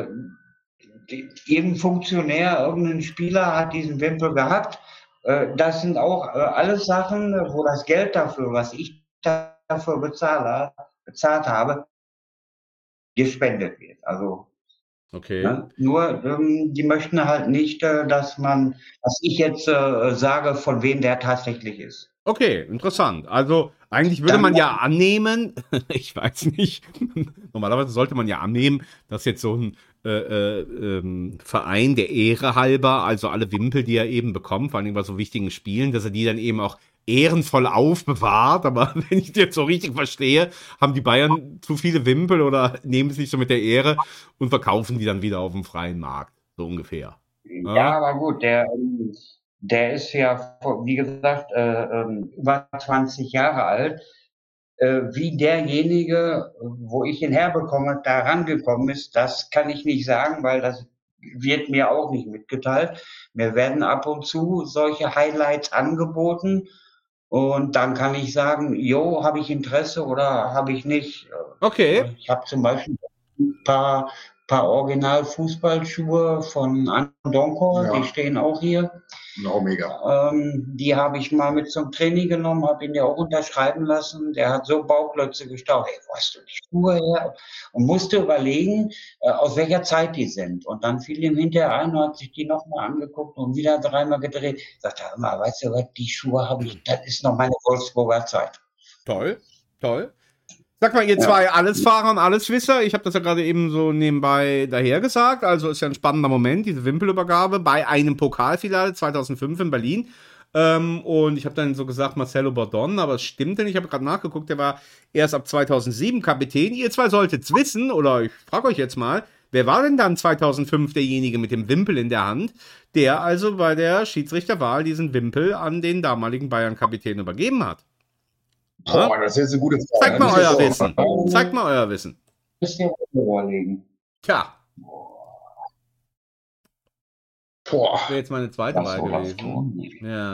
irgendein Funktionär, irgendein Spieler hat diesen Wimpel gehabt. Das sind auch alles Sachen, wo das Geld dafür, was ich dafür bezahlt habe, gespendet wird. Also Okay. ne? Nur die möchten halt nicht, dass ich jetzt sage, von wem der tatsächlich ist. Okay, interessant. Also eigentlich würde Dann- man ja annehmen, ich weiß nicht, normalerweise sollte man ja annehmen, dass jetzt so ein Verein der Ehre halber, also alle Wimpel, die er eben bekommt, vor allem bei so wichtigen Spielen, dass er die dann eben auch ehrenvoll aufbewahrt. Aber wenn ich das jetzt so richtig verstehe, haben die Bayern zu viele Wimpel oder nehmen es nicht so mit der Ehre und verkaufen die dann wieder auf dem freien Markt, so ungefähr. Ja, aber gut, der ist ja, wie gesagt, über 20 Jahre alt. Wie derjenige, wo ich ihn herbekomme, da rangekommen ist, das kann ich nicht sagen, weil das wird mir auch nicht mitgeteilt. Mir werden ab und zu solche Highlights angeboten und dann kann ich sagen, jo, habe ich Interesse oder habe ich nicht. Okay. Ich habe zum Beispiel ein paar paar Original-Fußballschuhe von Andonko, Ja. die stehen auch hier. Genau, mega. Die habe ich mal mit zum Training genommen, habe ihn ja auch unterschreiben lassen. Der hat so Bauklötze gestaucht. Hey, wo hast du die Schuhe her? Und musste überlegen, aus welcher Zeit die sind. Und dann fiel ihm hinterher ein und hat sich die nochmal angeguckt und wieder dreimal gedreht. Sagte er immer, weißt du was, die Schuhe habe ich, das ist noch meine Wolfsburger Zeit. Toll, toll. Sag mal, ihr zwei Allesfahrer und Alleswisser, ich habe das ja gerade eben so nebenbei daher gesagt, also ist ja ein spannender Moment, diese Wimpelübergabe bei einem Pokalfinale 2005 in Berlin. Und ich habe dann so gesagt Marcelo Bordon, aber es stimmte nicht, ich habe gerade nachgeguckt, der war erst ab 2007 Kapitän. Ihr zwei solltet's wissen, oder ich frage euch jetzt mal, wer war denn dann 2005 derjenige mit dem Wimpel in der Hand, der also bei der Schiedsrichterwahl diesen Wimpel an den damaligen Bayern-Kapitän übergeben hat? Boah, das ist jetzt eine gute Frage. Zeigt mal euer Wissen. Zeigt mal euer Wissen. Müsst ihr überlegen. Tja, Boah. wäre jetzt meine zweite Das Wahl so was gewesen. tun.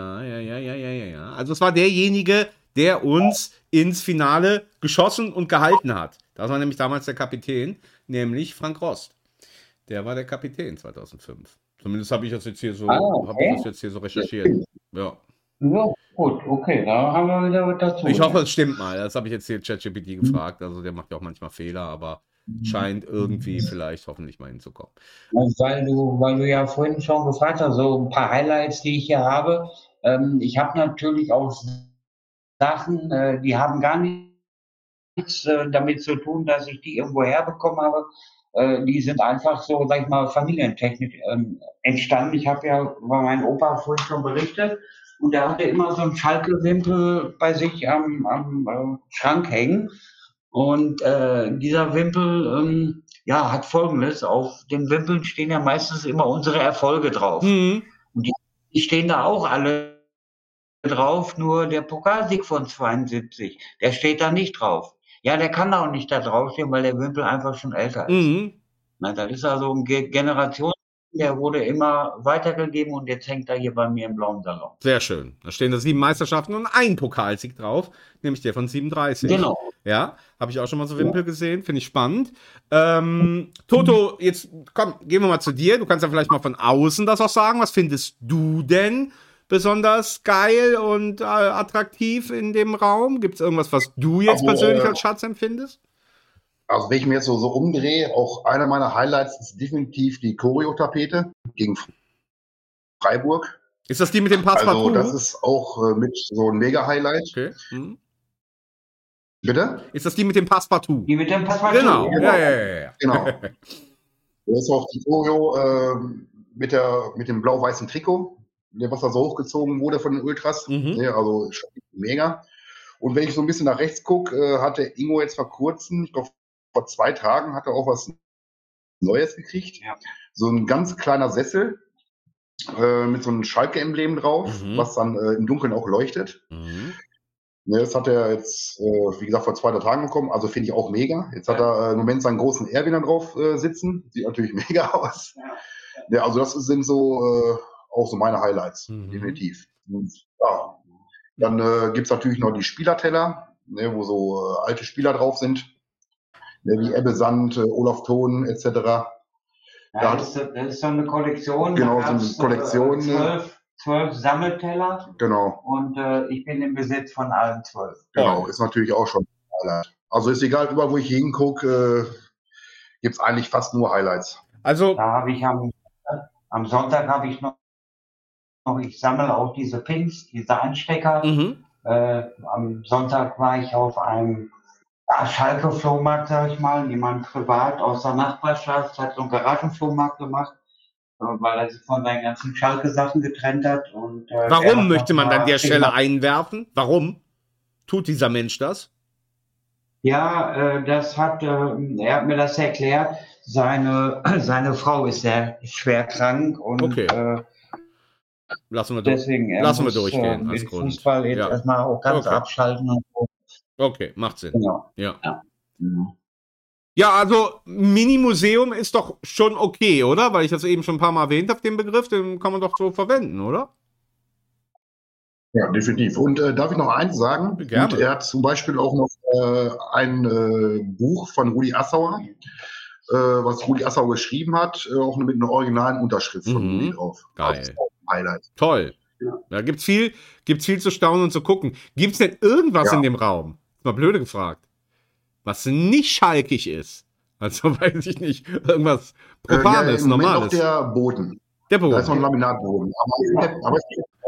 Ja. Also es war derjenige, der uns ins Finale geschossen und gehalten hat. Das war nämlich damals der Kapitän, nämlich Frank Rost. Der war der Kapitän 2005. Zumindest habe ich das jetzt hier so, recherchiert. Ja. Ja, gut, okay, da haben wir wieder was dazu. Ich hoffe, es stimmt mal. Das habe ich jetzt hier ChatGPT gefragt. Also der macht ja auch manchmal Fehler, aber scheint irgendwie vielleicht hoffentlich mal hinzukommen. Weil du ja vorhin schon gefragt hast, so ein paar Highlights, die ich hier habe. Ich habe natürlich auch Sachen, die haben gar nichts damit zu tun, dass ich die irgendwo herbekommen habe. Die sind einfach so, sag ich mal, familientechnisch entstanden. Ich habe ja über meinen Opa vorhin schon berichtet und der hatte immer so einen Schalke-Wimpel bei sich am Schrank hängen. Und dieser Wimpel hat Folgendes: Auf den Wimpeln stehen ja meistens immer unsere Erfolge drauf. Mhm. Und die stehen da auch alle drauf, nur der Pokalsieg von 72, der steht da nicht drauf. Ja, der kann auch nicht da draufstehen, weil der Wimpel einfach schon älter ist. Mhm. Na, das ist also ein Generation, der wurde immer weitergegeben und jetzt hängt er hier bei mir im blauen Salon. Sehr schön. Da stehen da 7 Meisterschaften und ein Pokalsieg drauf, nämlich der von 37. Genau. Ja, habe ich auch schon mal so Wimpel gesehen, finde ich spannend. Toto, jetzt komm, gehen wir mal zu dir. Du kannst ja vielleicht mal von außen das auch sagen. Was findest du denn besonders geil und attraktiv in dem Raum? Gibt es irgendwas, was du jetzt persönlich als Schatz empfindest? Also wenn ich mir jetzt so umdrehe, auch einer meiner Highlights ist definitiv die Choreo-Tapete gegen Freiburg. Ist das die mit dem Passepartout? Also das ist auch mit so ein Mega-Highlight. Okay. Mhm. Bitte? Ist das die mit dem Passepartout? Die mit dem Passepartout. Genau. Ja. Genau. Das ist auch die Choreo mit dem blau-weißen Trikot, was da so hochgezogen wurde von den Ultras. Mhm. Ja, also mega. Und wenn ich so ein bisschen nach rechts gucke, hatte Ingo jetzt vor kurzem, ich glaube vor 2 Tagen, hat er auch was Neues gekriegt. Ja. So ein ganz kleiner Sessel mit so einem Schalke-Emblem drauf, was dann im Dunkeln auch leuchtet. Mhm. Ne, das hat er jetzt, wie gesagt, vor 2 Tagen bekommen. Also finde ich auch mega. Jetzt hat er im Moment seinen großen Erwin da drauf sitzen. Sieht natürlich mega aus. Ja, also das sind so auch so meine Highlights, definitiv. Und, ja. Dann gibt's natürlich noch die Spielerteller, ne, wo so alte Spieler drauf sind, ne, wie Ebbe Sand, Olaf Thon etc. Ja, das ist so eine Kollektion. Genau, Da so eine gab's, Kollektion. 12 Sammelteller Genau, und ich bin im Besitz von allen 12. genau, ist natürlich auch schon ein Highlight. Also ist egal, überall wo ich hingucke, gibt's eigentlich fast nur Highlights. Also, Da habe ich am Sonntag habe ich noch, ich sammle auch diese Pins, diese Anstecker. Am Sonntag war ich auf einem Schalke-Flohmarkt, sag ich mal. Jemand privat aus der Nachbarschaft hat so einen Garagenflohmarkt gemacht, weil er sich von seinen ganzen Schalke-Sachen getrennt hat. Und, warum möchte man an der Stelle einwerfen? Warum tut dieser Mensch das? Ja, das hat, er hat mir das erklärt. Seine Frau ist sehr schwer krank und Okay. Lassen wir deswegen lassen wir muss, durchgehen als mit Grund. Fußball jetzt Ja. erstmal auch ganz Okay. abschalten und so. Okay, macht Sinn. Genau. Ja. Ja. Ja, also Mini-Museum ist doch schon okay, oder? Weil ich das eben schon ein paar Mal erwähnt habe, den Begriff, den kann man doch so verwenden, oder? Ja, definitiv. Und darf ich noch eins sagen? Gerne. Und er hat zum Beispiel auch noch ein Buch von Rudi Assauer, was Rudi Assauer geschrieben hat, auch mit einer originalen Unterschrift von Rudi drauf. Geil. Das ist auch ein Highlight. Toll. Ja. Da gibt's viel zu staunen und zu gucken. Gibt's denn irgendwas in dem Raum? Mal blöde gefragt. Was nicht schalkig ist? Also weiß ich nicht. Irgendwas Profanes, im Moment Normales. noch der Boden. Der Boden. Da ist noch ein Laminatboden. Aber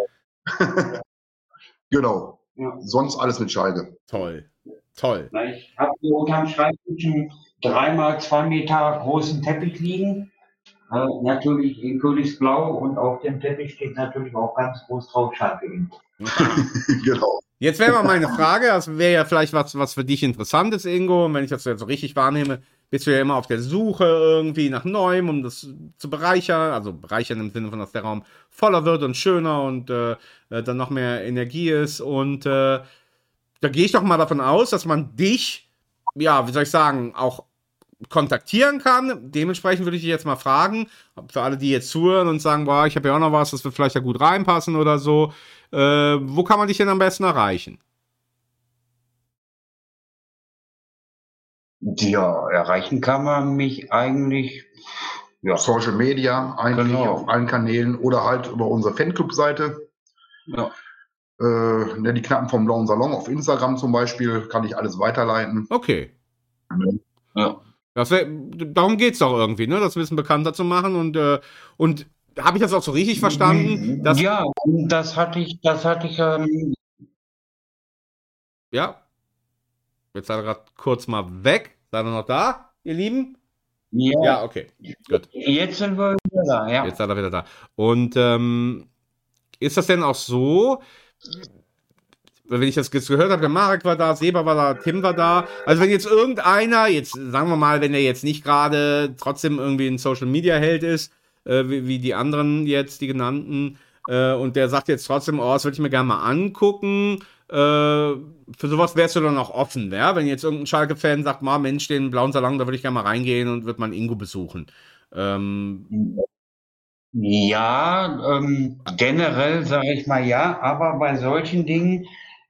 genau. Ja. Sonst alles mit Schalke. Toll. Na, ich habe hier unterm Schreibtisch einen 3x2 Meter großen Teppich liegen. Natürlich in Königsblau und auf dem Teppich steht natürlich auch ganz groß drauf Schalke. Genau. Jetzt wäre mal meine Frage, das wäre ja vielleicht was für dich Interessantes, Ingo, und wenn ich das jetzt so richtig wahrnehme, bist du ja immer auf der Suche irgendwie nach Neuem, um das zu bereichern, also bereichern im Sinne von, dass der Raum voller wird und schöner und dann noch mehr Energie ist, und da gehe ich doch mal davon aus, dass man dich, ja, wie soll ich sagen, auch kontaktieren kann. Dementsprechend würde ich dich jetzt mal fragen, für alle, die jetzt zuhören und sagen, boah, ich habe ja auch noch was, das wird vielleicht ja gut reinpassen oder so. Wo kann man dich denn am besten erreichen? Ja, erreichen kann man mich eigentlich, ja, Social Media eigentlich Genau. auf allen Kanälen oder halt über unsere Fanclub-Seite. ja. Die Knappen vom Blauen Salon auf Instagram zum Beispiel kann ich alles weiterleiten. Okay. Ja. Darum geht's doch irgendwie, ne? Das Wissen bekannter zu machen, und habe ich das auch so richtig verstanden? Dass, Ja, das hatte ich, ja. Jetzt seid ihr gerade kurz mal weg. Seid ihr noch da, ihr Lieben? ja, Ja, okay. Gut. jetzt sind wir wieder da, ja. Jetzt seid ihr wieder da. Und ist das denn auch so, wenn ich das jetzt gehört habe, der Marek war da, Seba war da, Tim war da. Also wenn jetzt irgendeiner, jetzt sagen wir mal, wenn er jetzt nicht gerade trotzdem irgendwie ein Social-Media-Held ist, wie die anderen jetzt, die genannten, und der sagt jetzt trotzdem, oh, das würde ich mir gerne mal angucken, für sowas wärst du dann auch offen, ja? Wenn jetzt irgendein Schalke-Fan sagt, Mensch, den Blauen Salon, da würde ich gerne mal reingehen und würde mal Ingo besuchen. Ja, generell sage ich mal ja, aber bei solchen Dingen,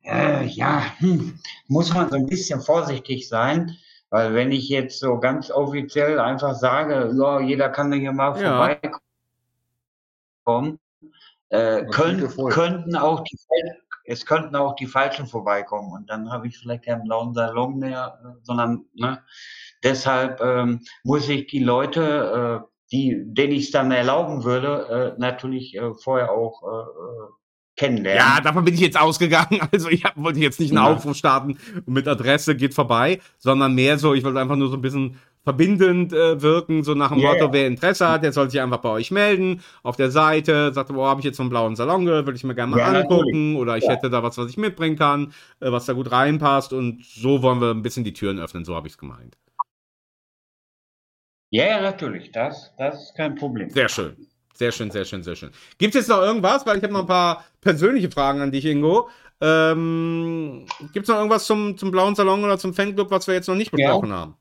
muss man so ein bisschen vorsichtig sein, weil wenn ich jetzt so ganz offiziell einfach sage, ja, jeder kann hier mal Ja. vorbeikommen, Das klingt ja voll. es könnten auch die Falschen vorbeikommen, und dann habe ich vielleicht keinen Blauen Salon mehr, sondern, ne, deshalb muss ich die Leute, denen ich es dann erlauben würde, natürlich vorher auch kennenlernen. Ja, davon bin ich jetzt ausgegangen. Also ich wollte jetzt nicht einen Ja. Aufruf starten mit Adresse, geht vorbei, sondern mehr so, ich wollte einfach nur so ein bisschen verbindend wirken, so nach dem Ja, Motto, ja. wer Interesse hat, der soll sich einfach bei euch melden, auf der Seite, sagt, boah, habe ich jetzt so einen Blauen Salon gehört, würde ich mir gerne mal Ja, angucken, oder ich Ja. hätte da was ich mitbringen kann, was da gut reinpasst, und so wollen wir ein bisschen die Türen öffnen, so habe ich es gemeint. Ja, natürlich, das ist kein Problem. Sehr schön. Sehr schön, sehr schön, sehr schön. Gibt es jetzt noch irgendwas? Weil ich habe noch ein paar persönliche Fragen an dich, Ingo. Gibt es noch irgendwas zum Blauen Salon oder zum Fanclub, was wir jetzt noch nicht besprochen haben?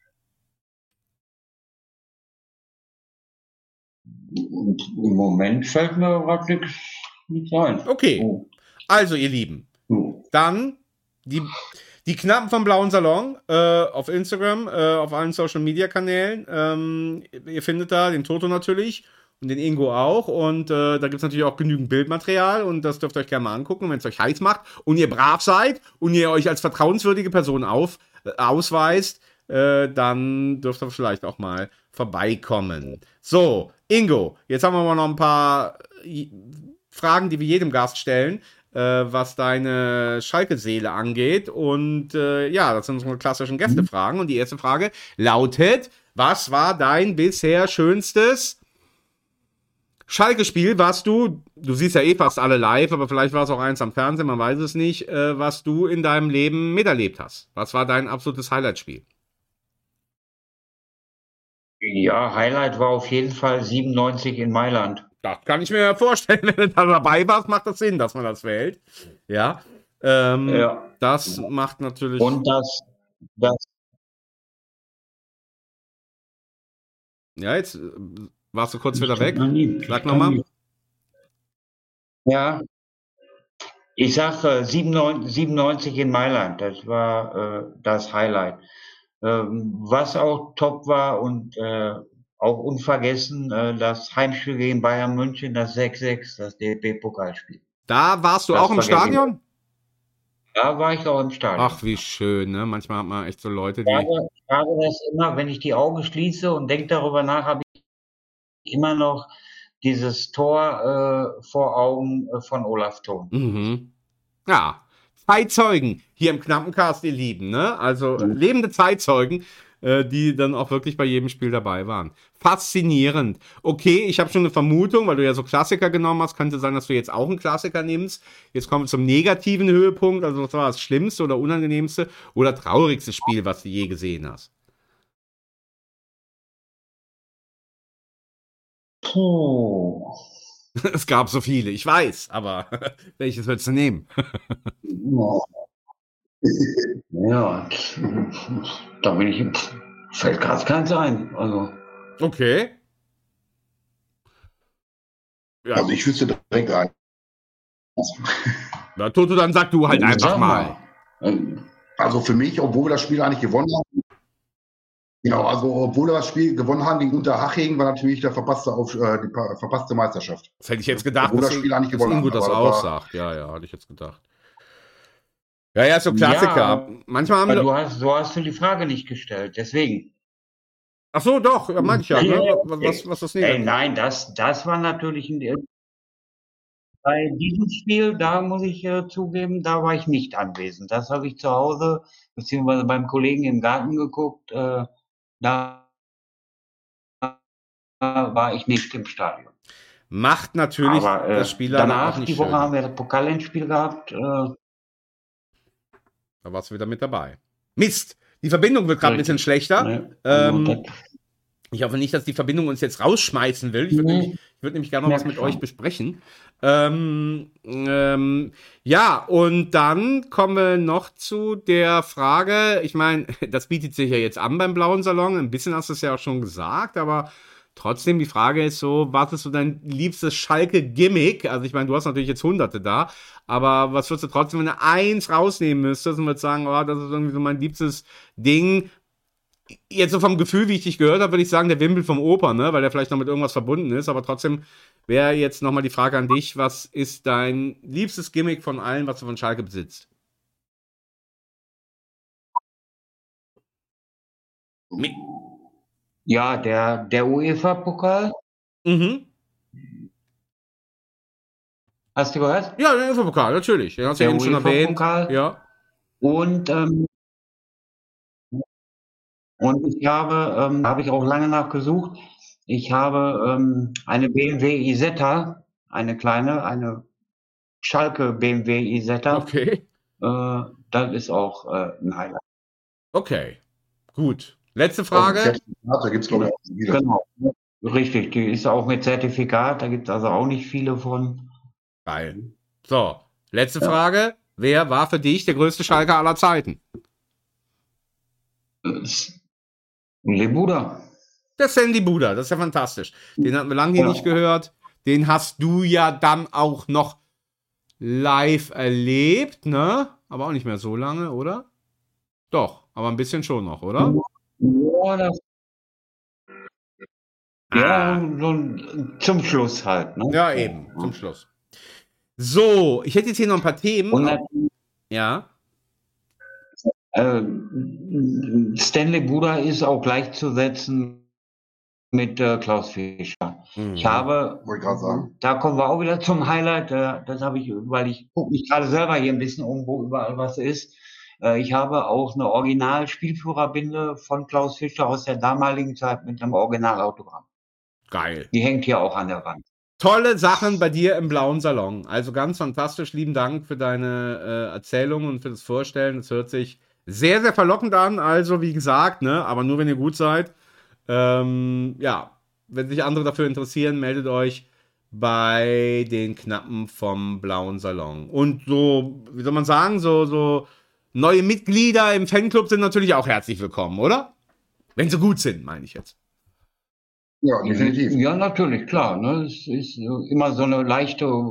Und im Moment fällt mir gerade nichts ein. Okay. Oh. Also, ihr Lieben, Oh. dann die Knappen vom Blauen Salon auf Instagram, auf allen Social Media Kanälen. Ihr findet da den Toto natürlich und den Ingo auch. Und da gibt es natürlich auch genügend Bildmaterial, und das dürft ihr euch gerne mal angucken, wenn es euch heiß macht und ihr brav seid und ihr euch als vertrauenswürdige Person ausweist, dann dürft ihr vielleicht auch mal vorbeikommen. So, Ingo, jetzt haben wir mal noch ein paar Fragen, die wir jedem Gast stellen, was deine Schalke-Seele angeht. Und ja, das sind unsere klassischen Gästefragen. Und die erste Frage lautet: Was war dein bisher schönstes Schalke-Spiel, was du siehst ja eh fast alle live, aber vielleicht war es auch eins am Fernsehen, man weiß es nicht, was du in deinem Leben miterlebt hast? Was war dein absolutes Highlight-Spiel? Ja, Highlight war auf jeden Fall 97 in Mailand. Das kann ich mir vorstellen, wenn du da dabei warst, macht das Sinn, dass man das wählt. Ja. Ja. Das macht natürlich. Und das Ja, jetzt warst du kurz wieder weg. Ich Sag kann nochmal. nicht. Ja, ich sag 97 in Mailand, das war das Highlight. Was auch top war und auch unvergessen, das Heimspiel gegen Bayern München, das 6-6, das DFB-Pokalspiel. Da warst du Das auch im vergesse ich Stadion? Da war ich auch im Stadion. Ach, wie schön, ne? Manchmal hat man echt so Leute, Ich die. frage das immer, wenn ich die Augen schließe und denke darüber nach, habe ich immer noch dieses Tor vor Augen von Olaf Thon. Mhm. Ja, Zeitzeugen hier im Knappencast, ihr Lieben, ne? Also lebende Zeitzeugen, die dann auch wirklich bei jedem Spiel dabei waren. Faszinierend. Okay, ich habe schon eine Vermutung, weil du ja so Klassiker genommen hast, könnte sein, dass du jetzt auch einen Klassiker nimmst. Jetzt kommen wir zum negativen Höhepunkt, also was war das schlimmste oder unangenehmste oder traurigste Spiel, was du je gesehen hast? Puh. Es gab so viele, ich weiß, aber welches würdest du nehmen? Ja, da bin ich, fällt gerade keins ein. Also, Okay. Ja, Also ich wüsste direkt ein. na, Toto, dann sag du halt einfach sag mal. Also für mich, obwohl wir das Spiel eigentlich gewonnen haben, genau, also obwohl wir das Spiel gewonnen haben gegen Unterhaching, war natürlich die verpasste Meisterschaft. Das hätte ich jetzt gedacht, Obwohl das Spiel eigentlich dass gewonnen Ingo haben, das aber auch war- sagt. Ja, hatte ich jetzt gedacht. Ja, so Klassiker. Ja, Manchmal haben wir. so hast du die Frage nicht gestellt, deswegen. Ach so, doch, ja, meinte ich ja. Ne? Was das Ey, nicht? nein, das war natürlich bei diesem Spiel, da muss ich zugeben, da war ich nicht anwesend. Das habe ich zu Hause beziehungsweise beim Kollegen im Garten geguckt. Da war ich nicht im Stadion. Macht natürlich Aber das Spiel leider auch danach, nicht die Woche schön. haben wir das Pokalendspiel gehabt. Da warst du wieder mit dabei. Mist, die Verbindung wird gerade ein bisschen schlechter. Ne, also Ich hoffe nicht, dass die Verbindung uns jetzt rausschmeißen will. Ich würde nämlich gerne noch was mit euch besprechen. Ja, und dann kommen wir noch zu der Frage, ich meine, das bietet sich ja jetzt an beim Blauen Salon, ein bisschen hast du es ja auch schon gesagt, aber trotzdem, die Frage ist so, was ist so dein liebstes Schalke-Gimmick? Also ich meine, du hast natürlich jetzt Hunderte da, aber was würdest du trotzdem, wenn du eins rausnehmen müsstest und würdest sagen, oh, das ist irgendwie so mein liebstes Ding? Jetzt so vom Gefühl, wie ich dich gehört habe, würde ich sagen, der Wimpel vom Opa, ne? Weil der vielleicht noch mit irgendwas verbunden ist, aber trotzdem wäre jetzt nochmal die Frage an dich, was ist dein liebstes Gimmick von allen, was du von Schalke besitzt? ja, der UEFA-Pokal, Mhm. hast du gehört? Ja, der UEFA-Pokal, natürlich. Den hast du ja Der eben schon erwähnt. UEFA-Pokal. Ja. Und ich habe ich auch lange nachgesucht. Ich habe eine BMW Isetta, eine Schalke BMW Isetta. Okay. Das ist auch ein Highlight. Okay. Gut. Letzte Frage. Da gibt es, glaube ich, auch wieder. Genau. Richtig, die ist auch mit Zertifikat, da gibt es also auch nicht viele von. Geil. So, letzte Frage. Wer war für dich der größte Schalker aller Zeiten? Lebuda. Der Sandy Buda, das ist ja fantastisch. Den hatten wir lange hier nicht gehört. Den hast du ja dann auch noch live erlebt, ne? Aber auch nicht mehr so lange, oder? Doch, aber ein bisschen schon noch, oder? Ja, so zum Schluss halt. Ne? Ja, eben, zum Schluss. So, ich hätte jetzt hier noch ein paar Themen. Und Ja. Stanley Buda ist auch gleichzusetzen mit Klaus Fischer. Mhm. Ich habe, Wollte ich gerade sagen. da kommen wir auch wieder zum Highlight, das habe ich, weil ich gucke mich gerade selber hier ein bisschen um, wo überall was ist. Ich habe auch eine Original-Spielführerbinde von Klaus Fischer aus der damaligen Zeit mit einem Originalautogramm. Geil. Die hängt hier auch an der Wand. Tolle Sachen bei dir im Blauen Salon. Also ganz fantastisch. Lieben Dank für deine Erzählung und für das Vorstellen. Das hört sich sehr, sehr verlockend an. Also, wie gesagt, ne, aber nur wenn ihr gut seid. Ja, wenn sich andere dafür interessieren, meldet euch bei den Knappen vom Blauen Salon. Und so, wie soll man sagen, so neue Mitglieder im Fanclub sind natürlich auch herzlich willkommen, oder? Wenn sie gut sind, meine ich jetzt. Ja, definitiv. Ja, natürlich, klar. Ne? Es ist immer so eine leichte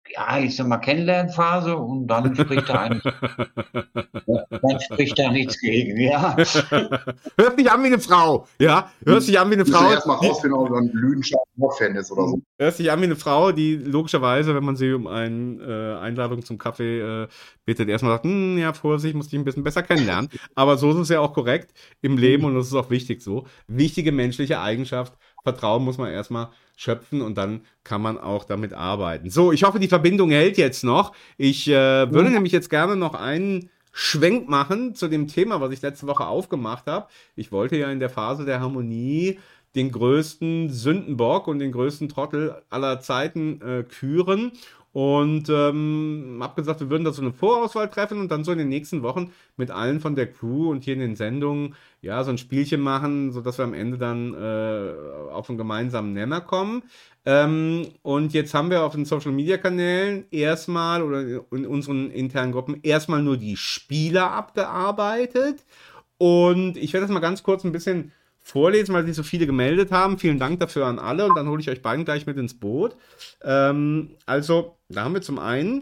ja, ich sag mal, Kennenlernphase und dann spricht da eigentlich, dann spricht da nichts gegen, ja. Hört sich an wie eine Frau, ja? Hört sich an wie eine Muss ja Frau. erstmal rausfinden, ob er ein Lüdenscheid Fan ist oder so. Hört sich an wie eine Frau, die logischerweise, wenn man sie um eine Einladung zum Kaffee bittet, erstmal sagt, ja, Vorsicht, muss dich ein bisschen besser kennenlernen. Aber so ist es ja auch korrekt im Leben und das ist auch wichtig so. Wichtige menschliche Eigenschaft, Vertrauen muss man erstmal schöpfen und dann kann man auch damit arbeiten. So, ich hoffe, die Verbindung hält jetzt noch. Ich würde nämlich jetzt gerne noch einen Schwenk machen zu dem Thema, was ich letzte Woche aufgemacht habe. Ich wollte ja in der Phase der Harmonie den größten Sündenbock und den größten Trottel aller Zeiten küren und habe gesagt, wir würden da so eine Vorauswahl treffen und dann so in den nächsten Wochen mit allen von der Crew und hier in den Sendungen ja so ein Spielchen machen, sodass wir am Ende dann auf einen gemeinsamen Nenner kommen. Und jetzt haben wir auf den Social Media Kanälen erstmal oder in unseren internen Gruppen erstmal nur die Spieler abgearbeitet und ich werde das mal ganz kurz ein bisschen vorlesen, weil sich so viele gemeldet haben. Vielen Dank dafür an alle und dann hole ich euch beiden gleich mit ins Boot. Also, da haben wir zum einen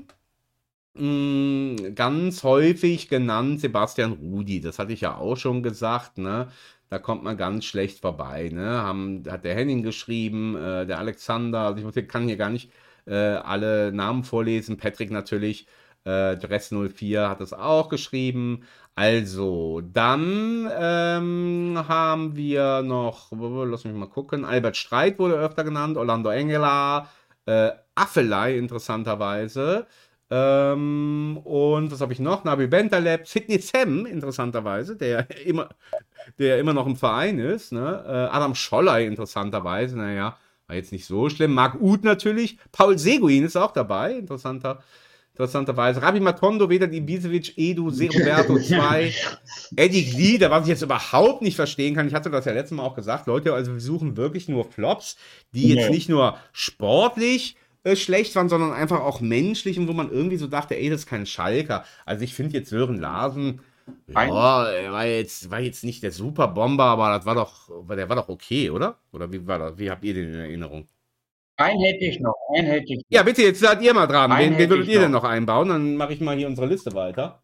ganz häufig genannt Sebastian Rudi. Das hatte ich ja auch schon gesagt, ne? Da kommt man ganz schlecht vorbei, ne? Hat der Henning geschrieben, der Alexander, also ich kann hier gar nicht alle Namen vorlesen. Patrick natürlich, Dress 04 hat es auch geschrieben. Also, dann haben wir noch, lass mich mal gucken, Albert Streit wurde öfter genannt, Orlando Engela, Affelei interessanterweise. Und was habe ich noch? Nabil Bentaleb, Sidney Sam interessanterweise, der immer noch im Verein ist. Ne? Adam Scholley interessanterweise, naja, war jetzt nicht so schlimm. Marc Uth natürlich, Paul Seguin ist auch dabei, interessanterweise. Rabbi Matondo, Vedat Ibisevic, Edu, Seroberto 2, Eddie Glieder, was ich jetzt überhaupt nicht verstehen kann. Ich hatte das ja letztes Mal auch gesagt, Leute, also wir suchen wirklich nur Flops, die jetzt nicht nur sportlich schlecht waren, sondern einfach auch menschlich und wo man irgendwie so dachte, ey, das ist kein Schalker. Also ich finde jetzt Sören Larsen, ja, er war jetzt nicht der Superbomber, aber der war doch okay, oder? Oder wie war das? Wie habt ihr den in Erinnerung? Einen hätte ich noch. Ja, bitte, jetzt seid ihr mal dran. Einen Wen würdet hätte ihr ich denn noch einbauen? Dann mache ich mal hier unsere Liste weiter.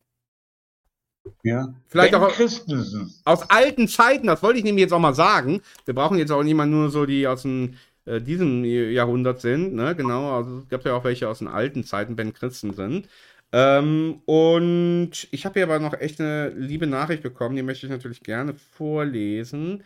Ja. Vielleicht Ben auch Christensen. aus alten Zeiten, das wollte ich nämlich jetzt auch mal sagen. Wir brauchen jetzt auch nicht mal nur so die aus diesem Jahrhundert sind. Ne? Genau, also es gab ja auch welche aus den alten Zeiten, Ben Christensen. Und ich habe hier aber noch echt eine liebe Nachricht bekommen, die möchte ich natürlich gerne vorlesen.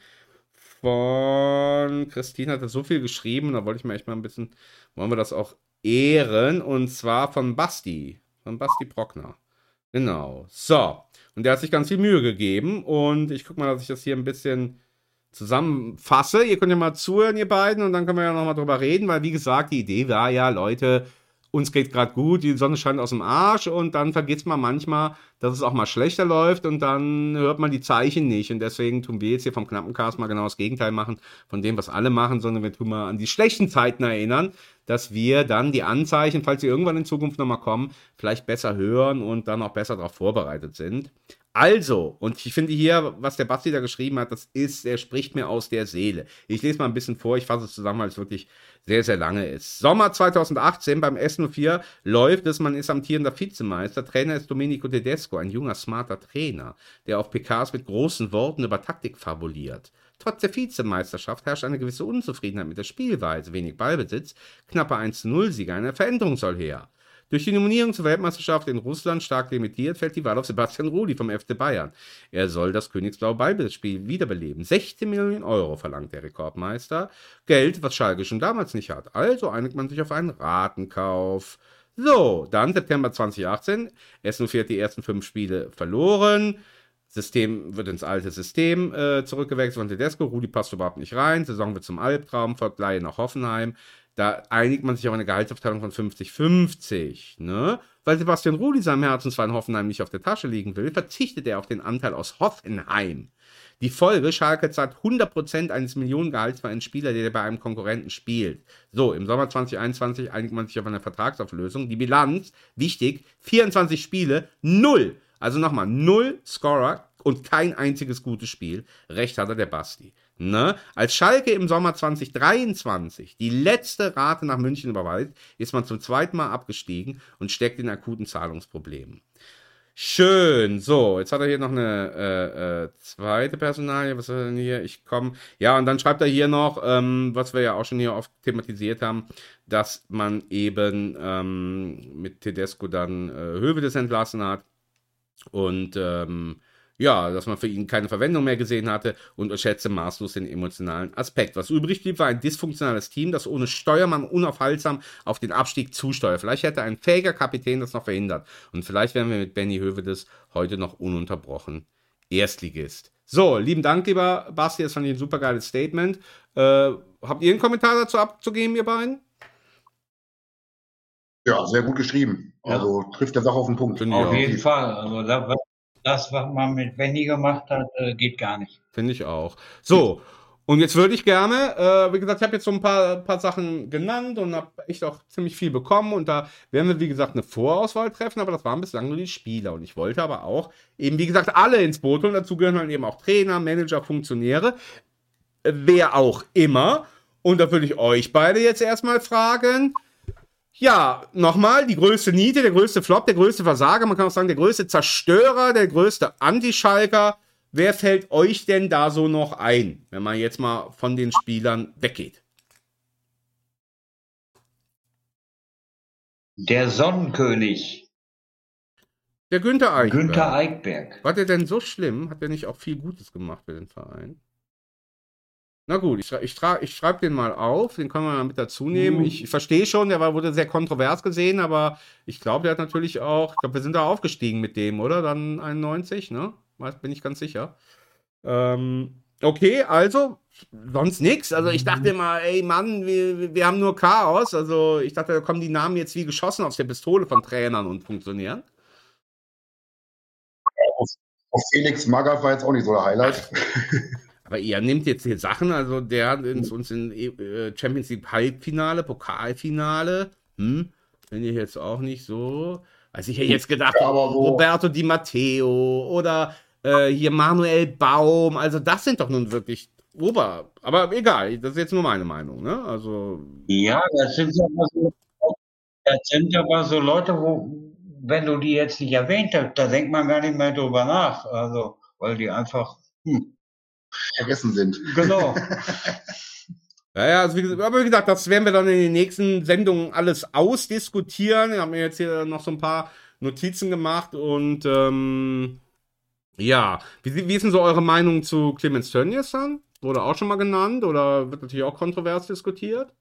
Von Christine hat so viel geschrieben, da wollte ich mir echt mal ein bisschen, wollen wir das auch ehren, und zwar von Basti Brockner. Genau, so, und der hat sich ganz viel Mühe gegeben und ich gucke mal, dass ich das hier ein bisschen zusammenfasse. Ihr könnt ja mal zuhören, ihr beiden, und dann können wir ja nochmal drüber reden, weil wie gesagt, die Idee war ja, Leute, uns geht gerade gut, die Sonne scheint aus dem Arsch und dann vergisst man manchmal, dass es auch mal schlechter läuft und dann hört man die Zeichen nicht und deswegen tun wir jetzt hier vom Knappencast mal genau das Gegenteil machen von dem, was alle machen, sondern wir tun mal an die schlechten Zeiten erinnern, dass wir dann die Anzeichen, falls sie irgendwann in Zukunft nochmal kommen, vielleicht besser hören und dann auch besser darauf vorbereitet sind. Also, und ich finde hier, was der Basti da geschrieben hat, er spricht mir aus der Seele. Ich lese mal ein bisschen vor, ich fasse es zusammen, weil es wirklich sehr, sehr lange ist. Sommer 2018 beim S04 läuft es, man ist amtierender Vizemeister, Trainer ist Domenico Tedesco, ein junger, smarter Trainer, der auf PKs mit großen Worten über Taktik fabuliert. Trotz der Vizemeisterschaft herrscht eine gewisse Unzufriedenheit mit der Spielweise, wenig Ballbesitz, knappe 1-0-Sieger, eine Veränderung soll her. Durch die Nominierung zur Weltmeisterschaft in Russland stark limitiert, fällt die Wahl auf Sebastian Rudi vom FC Bayern. Er soll das Königsblaue Ballbesitzspiel wiederbeleben. 16 Millionen Euro verlangt der Rekordmeister. Geld, was Schalke schon damals nicht hat. Also einigt man sich auf einen Ratenkauf. So, dann September 2018. S04 hat die ersten 5 Spiele verloren. System wird ins alte System zurückgewechselt von Tedesco. Rudi passt überhaupt nicht rein. Saison wird zum Albtraum, folgt Leihe nach Hoffenheim. Da einigt man sich auf eine Gehaltsaufteilung von 50-50, ne? Weil Sebastian Rudi seinem Herzensverein Hoffenheim nicht auf der Tasche liegen will, verzichtet er auf den Anteil aus Hoffenheim. Die Folge, Schalke zahlt 100% eines Millionengehalts für einen Spieler, der bei einem Konkurrenten spielt. So, im Sommer 2021 einigt man sich auf eine Vertragsauflösung. Die Bilanz, wichtig, 24 Spiele, 0. Also nochmal, 0 Scorer und kein einziges gutes Spiel. Recht hat er der Basti. Ne? Als Schalke im Sommer 2023 die letzte Rate nach München überweist, ist man zum zweiten Mal abgestiegen und steckt in akuten Zahlungsproblemen. Schön. So, jetzt hat er hier noch eine zweite Personalie. Was ist denn hier? Ja, und dann schreibt er hier noch, was wir ja auch schon hier oft thematisiert haben, dass man eben mit Tedesco dann Höwedes entlassen hat. Und ja, dass man für ihn keine Verwendung mehr gesehen hatte und schätze maßlos den emotionalen Aspekt. Was übrig blieb, war ein dysfunktionales Team, das ohne Steuermann unaufhaltsam auf den Abstieg zusteuert. Vielleicht hätte ein fähiger Kapitän das noch verhindert. Und vielleicht wären wir mit Benny Höwedes heute noch ununterbrochen Erstligist. So, lieben Dank, lieber Basti, das fand ich ein super geiles Statement. Habt ihr einen Kommentar dazu abzugeben, ihr beiden? Ja, sehr gut geschrieben. Also trifft der Sache auf den Punkt. Auf jeden Fall. Also das, was man mit Benny gemacht hat, geht gar nicht. Finde ich auch. So, und jetzt würde ich gerne, wie gesagt, ich habe jetzt so ein paar Sachen genannt und habe echt auch ziemlich viel bekommen. Und da werden wir, wie gesagt, eine Vorauswahl treffen, aber das waren bislang nur die Spieler. Und ich wollte aber auch eben, wie gesagt, alle ins Boot holen. Dazu gehören halt eben auch Trainer, Manager, Funktionäre, wer auch immer. Und da würde ich euch beide jetzt erstmal fragen. Ja, nochmal, die größte Niete, der größte Flop, der größte Versager, man kann auch sagen, der größte Zerstörer, der größte Anti-Schalker. Wer fällt euch denn da so noch ein, wenn man jetzt mal von den Spielern weggeht? Der Sonnenkönig. Der Günther Eichberg. Günther Eichberg. War der denn so schlimm? Hat der nicht auch viel Gutes gemacht für den Verein? Na gut, ich schreibe den mal auf, den können wir mal mit dazu nehmen. Ich verstehe schon, wurde sehr kontrovers gesehen, aber ich glaube, der hat natürlich auch, ich glaube, wir sind da aufgestiegen mit dem, oder? Dann 91, ne? Bin ich ganz sicher. Okay, also, sonst nix. Also ich dachte immer, ey Mann, wir haben nur Chaos. Also ich dachte, da kommen die Namen jetzt wie geschossen aus der Pistole von Trainern und Funktionären. Auf Felix Magath war jetzt auch nicht so der Highlight. Aber ihr nehmt jetzt hier Sachen, also der hat uns in Champions League Halbfinale, Pokalfinale, finde ich jetzt auch nicht so. Also ich hätte jetzt gedacht, ja, aber so Roberto Di Matteo oder hier Manuel Baum, also das sind doch nun wirklich aber egal, das ist jetzt nur meine Meinung, ne? Also ja, das sind aber so Leute, wenn du die jetzt nicht erwähnt hast, da denkt man gar nicht mehr drüber nach, also weil die einfach vergessen sind. Genau. Ja, also wie gesagt, das werden wir dann in den nächsten Sendungen alles ausdiskutieren. Wir haben jetzt hier noch so ein paar Notizen gemacht und ja, wie ist denn so eure Meinung zu Clemens Tönnies dann? Wurde auch schon mal genannt oder wird natürlich auch kontrovers diskutiert?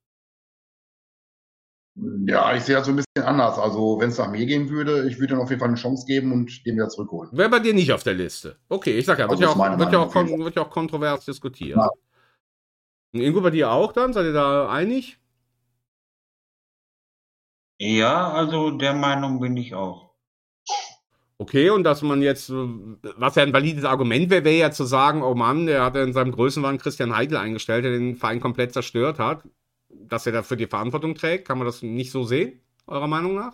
Ja, ich sehe das so ein bisschen anders. Also, wenn es nach mir gehen würde, ich würde ihm auf jeden Fall eine Chance geben und den wieder zurückholen. Wäre bei dir nicht auf der Liste. Okay, ich sag ja, wird ja auch kontrovers diskutiert. Ja. Und Ingo, bei dir auch dann? Seid ihr da einig? Ja, also der Meinung bin ich auch. Okay, und dass man jetzt, was ja ein valides Argument wäre ja zu sagen, oh Mann, der hat ja in seinem Größenwahn Christian Heidel eingestellt, der den Verein komplett zerstört hat. Dass er dafür die Verantwortung trägt, kann man das nicht so sehen, eurer Meinung nach?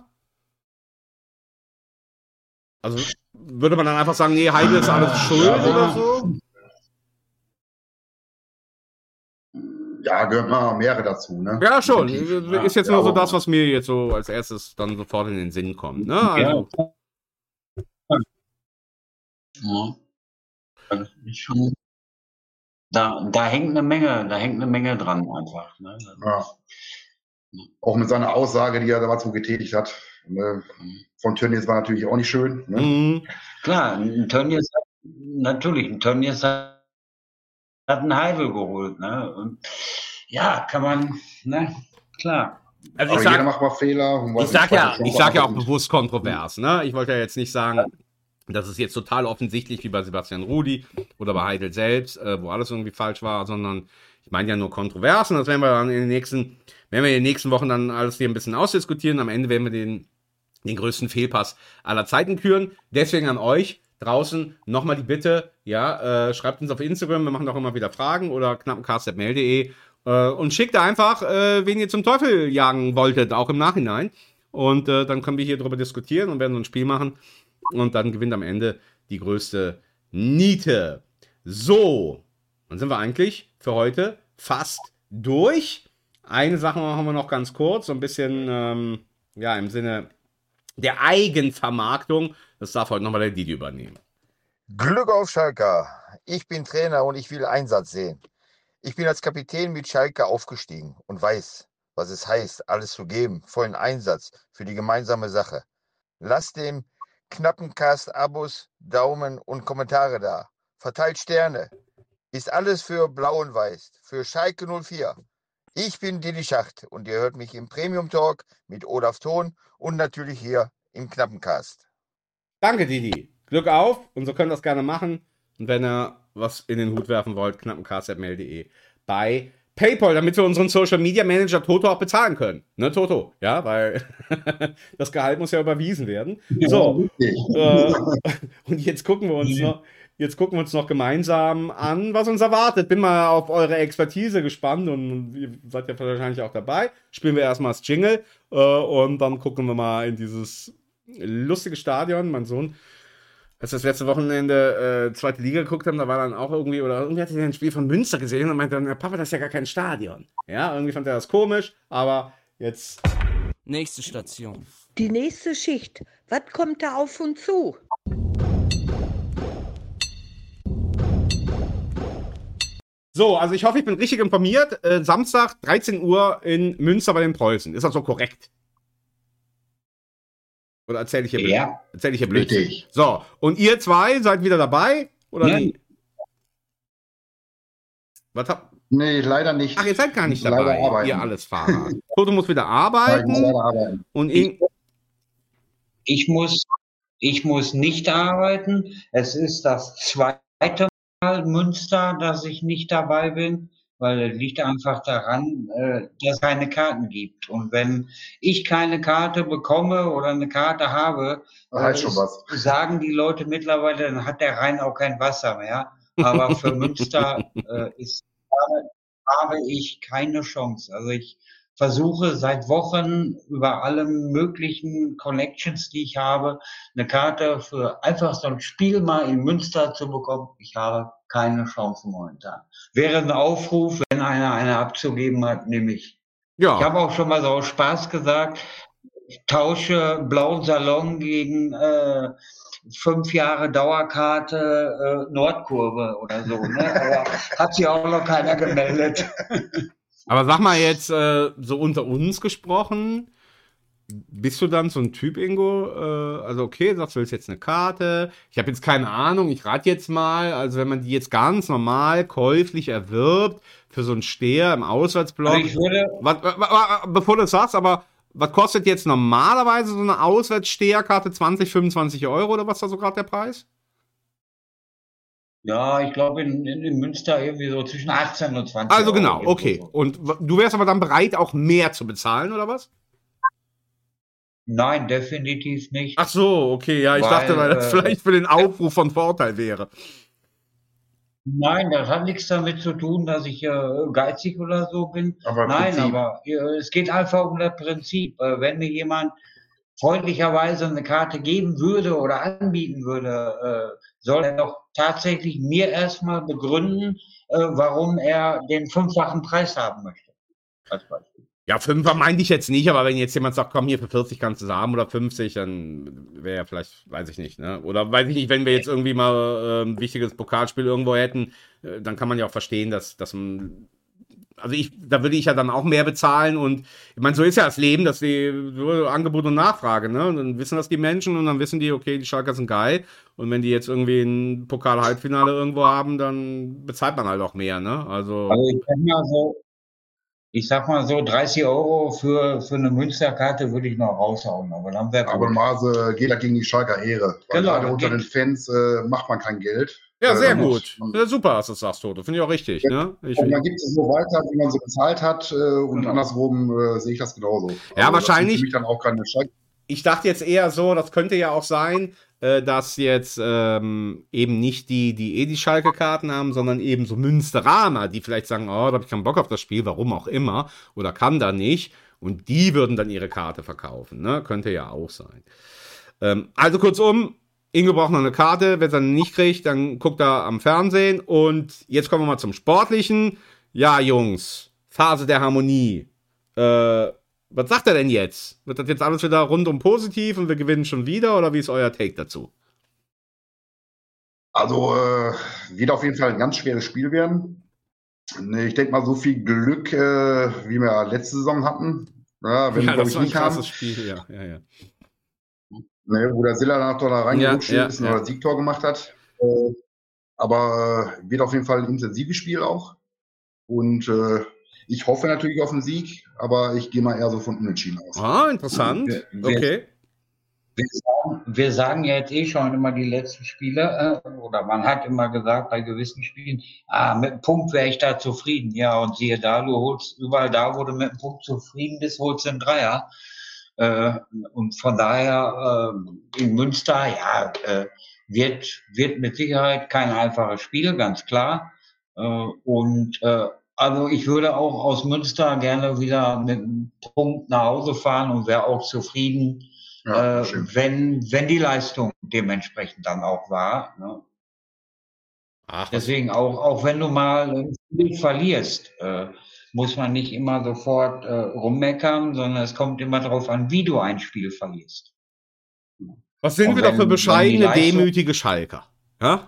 Also würde man dann einfach sagen, nee, Heidel ist alles schuld oder so? Ja, gehört mal mehrere dazu, ne? Ja, schon. Ist jetzt nur so das, was mir jetzt so als erstes dann sofort in den Sinn kommt, ne? Also, ja. Da hängt eine Menge dran einfach. Ne? Ja. Auch mit seiner Aussage, die er damals wohl getätigt hat. Von Tönnies war natürlich auch nicht schön. Ne? Klar, Tönnies hat einen Heidel geholt. Ne? Und ja, kann man, ne? Klar. Also jeder macht mal Fehler. Ich sag ja auch bewusst kontrovers. Ne? Ich wollte ja jetzt nicht sagen, das ist jetzt total offensichtlich wie bei Sebastian Rudi oder bei Heidel selbst, wo alles irgendwie falsch war, sondern ich meine ja nur Kontroversen. Das werden wir dann in den nächsten Wochen dann alles hier ein bisschen ausdiskutieren. Am Ende werden wir den größten Fehlpass aller Zeiten küren. Deswegen an euch draußen nochmal die Bitte, ja, schreibt uns auf Instagram, wir machen auch immer wieder Fragen oder knappencast@mail.de und schickt einfach, wen ihr zum Teufel jagen wolltet, auch im Nachhinein. Und dann können wir hier drüber diskutieren und werden so ein Spiel machen. Und dann gewinnt am Ende die größte Niete. So, dann sind wir eigentlich für heute fast durch. Eine Sache machen wir noch ganz kurz, so ein bisschen, im Sinne der Eigenvermarktung. Das darf heute nochmal der Didi übernehmen. Glück auf Schalke. Ich bin Trainer und ich will Einsatz sehen. Ich bin als Kapitän mit Schalke aufgestiegen und weiß, was es heißt, alles zu geben, vollen Einsatz für die gemeinsame Sache. Lasst dem knappen Cast Abos, Daumen und Kommentare da. Verteilt Sterne. Ist alles für Blau und Weiß, für Schalke 04. Ich bin Didi Schacht und ihr hört mich im Premium Talk mit Olaf Thon und natürlich hier im Knappencast. Danke, Didi. Glück auf und so könnt ihr das gerne machen. Und wenn ihr was in den Hut werfen wollt, knappencast.mail.de bei PayPal, damit wir unseren Social Media Manager Toto auch bezahlen können. Ne, Toto? Ja, weil das Gehalt muss ja überwiesen werden. So. Und jetzt gucken wir uns noch gemeinsam an, was uns erwartet. Bin mal auf eure Expertise gespannt und ihr seid ja wahrscheinlich auch dabei. Spielen wir erstmal das Jingle und dann gucken wir mal in dieses lustige Stadion. Mein Sohn, als wir das letzte Wochenende zweite Liga geguckt haben, da war dann auch irgendwie hatte er ein Spiel von Münster gesehen und meinte dann, Papa, das ist ja gar kein Stadion. Ja, irgendwie fand er das komisch, aber jetzt... Nächste Station. Die nächste Schicht. Was kommt da auf uns zu? So, also ich hoffe, ich bin richtig informiert. Samstag, 13 Uhr in Münster bei den Preußen. Ist das so korrekt? Oder erzähle ich hier Blödsinn? Ja. Erzähle ich hier Blödsinn? Richtig. So, und ihr zwei seid wieder dabei? Oder Nein. wie? Was habt... Nee, leider nicht. Ach, ihr seid gar nicht Leider dabei, arbeiten. ihr alles Fahrer. Toto muss wieder Ja, ich muss arbeiten. leider arbeiten. Und Ich muss nicht arbeiten. Es ist das zweite Mal Münster, dass ich nicht dabei bin, weil es liegt einfach daran, dass es keine Karten gibt. Und wenn ich keine Karte bekomme oder eine Karte habe, Das heißt schon was. sagen die Leute mittlerweile, dann hat der Rhein auch kein Wasser mehr. Aber für Münster habe ich keine Chance. Also ich versuche seit Wochen über alle möglichen Connections, die ich habe, eine Karte für einfach so ein Spiel mal in Münster zu bekommen. Ich habe keine Chance momentan. Wäre ein Aufruf, wenn einer eine abzugeben hat, nehme ich. Ich ja, habe auch schon mal so aus Spaß gesagt, ich tausche Blauen Salon gegen 5 Jahre Dauerkarte Nordkurve oder so. Ne? Aber hat sich auch noch keiner gemeldet. aber sag mal jetzt, so unter uns gesprochen, bist du dann so ein Typ, Ingo? Also okay, sagst du, willst jetzt eine Karte. Ich habe jetzt keine Ahnung, ich rate jetzt mal, also wenn man die jetzt ganz normal käuflich erwirbt, für so einen Steher im Auswärtsblock. Also ich würde, Bevor du das sagst, aber was kostet jetzt normalerweise so eine Auswärtssteherkarte? 20, 25 Euro oder was da so gerade der Preis? ja, ich glaube in Münster irgendwie so zwischen 18 und 20 Also Euro. genau, irgendwo okay. so. Und du wärst aber dann bereit, auch mehr zu bezahlen, oder was? Nein, definitiv nicht. Ach so, okay, ja, ich dachte, weil das vielleicht für den Aufruf von Vorteil wäre. Nein, das hat nichts damit zu tun, dass ich geizig oder so bin. Aber im Nein, Prinzip- aber es geht einfach um das Prinzip. Wenn mir jemand freundlicherweise eine Karte geben würde oder anbieten würde, soll er doch tatsächlich mir erstmal begründen, warum er den 5-fachen Preis haben möchte. Als Beispiel. Ja, 5er meinte ich jetzt nicht, aber wenn jetzt jemand sagt, komm hier für 40 kannst du es haben oder 50, dann wäre ja vielleicht, weiß ich nicht, ne? Oder weiß ich nicht, wenn wir jetzt irgendwie mal ein wichtiges Pokalspiel irgendwo hätten, dann kann man ja auch verstehen, dass man, also da würde ich ja dann auch mehr bezahlen und ich meine, so ist ja das Leben, dass so Angebot und Nachfrage, ne? Und dann wissen das die Menschen und dann wissen die, okay, die Schalker sind geil und wenn die jetzt irgendwie ein Pokal-Halbfinale irgendwo haben, dann bezahlt man halt auch mehr, ne? Also Ich sag mal so 30 Euro für eine Münsterkarte würde ich noch raushauen, aber dann wäre Aber gut. Maße geht da gegen die Schalker Ehre. Weil Genau, gerade unter geht- den Fans macht man kein Geld. ja, sehr dann gut. muss- Ja, super, dass du das sagst, Toto. Finde ich auch richtig, ne? Und dann gibt es so weiter, wie man so bezahlt hat. Und Genau. andersrum sehe ich das genauso. Ja, das wahrscheinlich- sind für mich dann auch keine Schalke. Ich dachte jetzt eher so, das könnte ja auch sein, dass jetzt eben nicht die Schalke-Karten haben, sondern eben so Münsteraner, die vielleicht sagen, oh, da habe ich keinen Bock auf das Spiel, warum auch immer, oder kann da nicht. Und die würden dann ihre Karte verkaufen, ne? Könnte ja auch sein. Also kurzum, Ingo braucht noch eine Karte. Wenn er eine nicht kriegt, dann guckt er am Fernsehen. Und jetzt kommen wir mal zum Sportlichen. Ja, Jungs, Phase der Harmonie. Was sagt er denn jetzt? Wird das jetzt alles wieder rundum positiv und wir gewinnen schon wieder? Oder wie ist euer Take dazu? Also, wird auf jeden Fall ein ganz schweres Spiel werden. Ich denke mal, so viel Glück, wie wir letzte Saison hatten, ja, wenn wir, das ich, war ein nicht haben. krasses Spiel, ja. Ne, wo der Silla danach doch da reingerutscht ist und das Siegtor gemacht hat. Aber wird auf jeden Fall ein intensives Spiel auch. Und ich hoffe natürlich auf einen Sieg, aber ich gehe mal eher so von Unentschieden aus. Ah, interessant. Okay. Wir sagen ja jetzt eh schon immer die letzten Spiele, oder man hat immer gesagt bei gewissen Spielen, mit einem Punkt wäre ich da zufrieden. Ja, und siehe da, du holst überall da, wo du mit einem Punkt zufrieden bist, holst du einen Dreier. Und von daher in Münster, ja, wird mit Sicherheit kein einfaches Spiel, ganz klar. Also ich würde auch aus Münster gerne wieder mit einem Punkt nach Hause fahren und wäre auch zufrieden, wenn die Leistung dementsprechend dann auch war. Ne? Deswegen auch wenn du mal ein Spiel verlierst, muss man nicht immer sofort rummeckern, sondern es kommt immer darauf an, wie du ein Spiel verlierst. Was sind wir doch für bescheidene, demütige Schalker? Ja?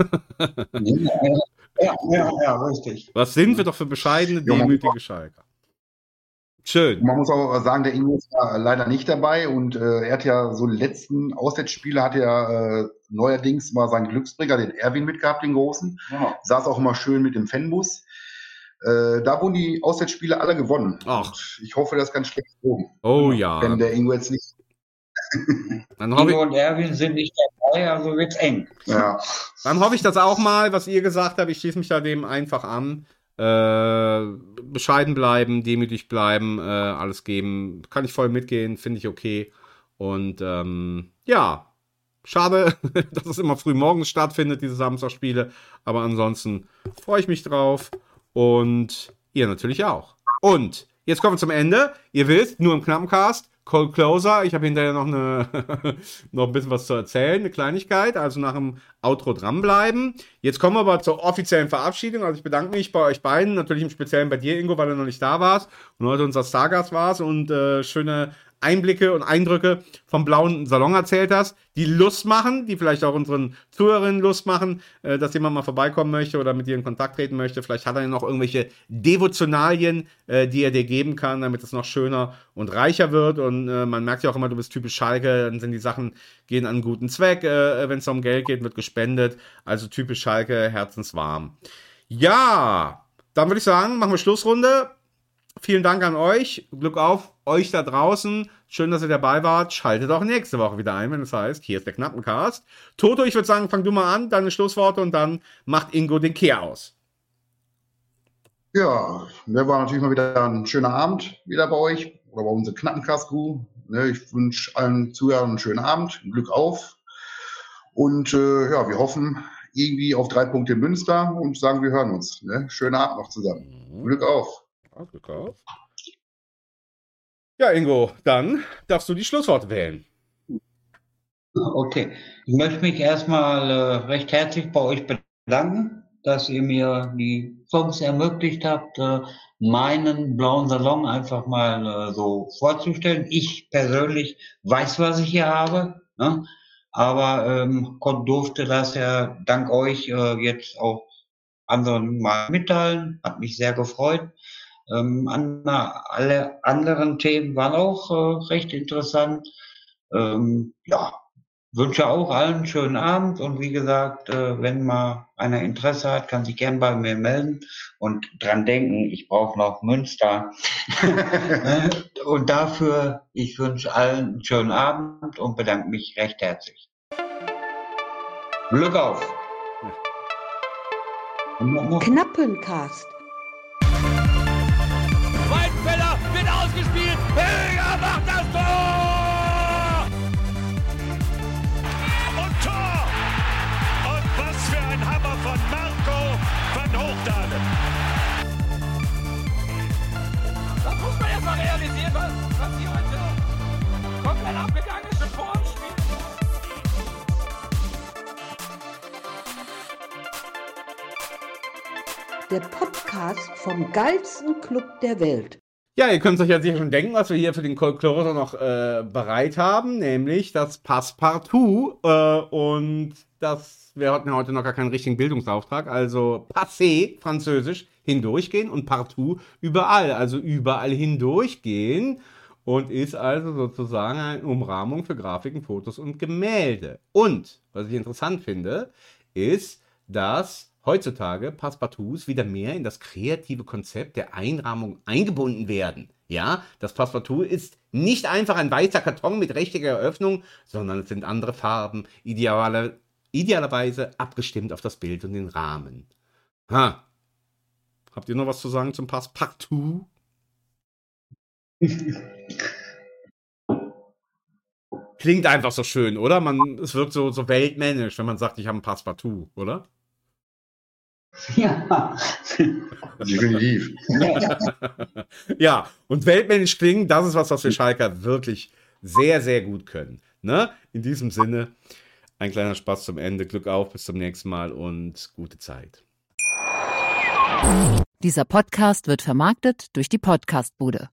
Ja, richtig. Was sind wir doch für bescheidene, demütige Schalker? Schön. Man muss auch sagen, der Ingo ist leider nicht dabei und er hat ja so letzten Auswärtsspiele hat er neuerdings mal seinen Glücksbringer, den Erwin, mitgehabt, den Großen. Ja. Saß auch immer schön mit dem Fanbus. Da wurden die Auswärtsspiele alle gewonnen. Ach. Und ich hoffe, das ist ganz schlecht oben. Oh ja. Wenn der Ingo jetzt nicht. Ingo und Erwin sind nicht dabei, also wird's eng. Ja. Dann hoffe ich das auch mal, was ihr gesagt habt. Ich schließe mich da dem einfach an. Bescheiden bleiben, demütig bleiben, alles geben. Kann ich voll mitgehen, finde ich okay. Und ja, schade, dass es immer früh morgens stattfindet, diese Samstagspiele. Aber ansonsten freue ich mich drauf. Und ihr natürlich auch. Und jetzt kommen wir zum Ende. Ihr wisst, nur im Knappencast. Cold Closer. Ich habe hinterher noch ein bisschen was zu erzählen, eine Kleinigkeit. Also nach dem Outro dranbleiben. Jetzt kommen wir aber zur offiziellen Verabschiedung. Also ich bedanke mich bei euch beiden, natürlich im Speziellen bei dir, Ingo, weil du noch nicht da warst und heute unser Stargast warst und schöne Einblicke und Eindrücke vom blauen Salon erzählt hast, die Lust machen, die vielleicht auch unseren Zuhörerinnen Lust machen, dass jemand mal vorbeikommen möchte oder mit dir in Kontakt treten möchte. Vielleicht hat er ja noch irgendwelche Devotionalien, die er dir geben kann, damit es noch schöner und reicher wird. Und man merkt ja auch immer, du bist typisch Schalke, dann sind die Sachen, gehen an einen guten Zweck. Wenn es um Geld geht, wird gespendet. Also typisch Schalke, herzenswarm. Ja, dann würde ich sagen, machen wir Schlussrunde. Vielen Dank an euch. Glück auf euch da draußen. Schön, dass ihr dabei wart. Schaltet auch nächste Woche wieder ein, wenn es heißt, hier ist der Knappencast. Toto, ich würde sagen, fang du mal an, deine Schlussworte und dann macht Ingo den Kehr aus. Ja, mir war natürlich mal wieder ein schöner Abend wieder bei euch oder bei unserer Knappencast-Crew. Ich wünsche allen Zuhörern einen schönen Abend, Glück auf. Und ja, wir hoffen irgendwie auf 3 Punkte in Münster und sagen, wir hören uns. Ne? Schönen Abend noch zusammen. Glück auf. Glück auf. Ja, Ingo, dann darfst du die Schlussworte wählen. Okay. Ich möchte mich erstmal recht herzlich bei euch bedanken, dass ihr mir die Chance ermöglicht habt, meinen blauen Salon einfach mal so vorzustellen. Ich persönlich weiß, was ich hier habe, ne? Aber durfte das ja dank euch jetzt auch anderen mal mitteilen. Hat mich sehr gefreut. Alle anderen Themen waren auch recht interessant. Ja, wünsche auch allen einen schönen Abend und wie gesagt, wenn mal einer Interesse hat, kann sich gern bei mir melden und dran denken, ich brauche noch Münster. Und dafür, ich wünsche allen einen schönen Abend und bedanke mich recht herzlich. Glück auf! Knappencast. Weidenfeller wird ausgespielt. Höger macht das Tor! Und Tor! Und was für ein Hammer von Marco van Hoogdalen. Das muss man erst mal realisieren, was hier heute komplett abgegangen ist vor dem Spiel. der Podcast vom geilsten Club der Welt. Ja, ihr könnt euch ja sicher schon denken, was wir hier für den Closer noch bereit haben, nämlich das Passepartout. Und wir hatten ja heute noch gar keinen richtigen Bildungsauftrag, also Passé, französisch, hindurchgehen und Partout überall, also überall hindurchgehen. Und ist also sozusagen eine Umrahmung für Grafiken, Fotos und Gemälde. Und, was ich interessant finde, ist, dass heutzutage Passepartouts wieder mehr in das kreative Konzept der Einrahmung eingebunden werden. Ja, das Passepartout ist nicht einfach ein weißer Karton mit rechteckiger Öffnung, sondern es sind andere Farben, idealerweise abgestimmt auf das Bild und den Rahmen. Habt ihr noch was zu sagen zum Passepartout? Klingt einfach so schön, oder? Es wirkt so weltmännisch, wenn man sagt, ich habe ein Passepartout, oder? Ja. Definitiv. Ja, und weltmännisch klingen, das ist was wir Schalker wirklich sehr, sehr gut können. Ne? In diesem Sinne, ein kleiner Spaß zum Ende. Glück auf, bis zum nächsten Mal und gute Zeit. Dieser Podcast wird vermarktet durch die Podcastbude.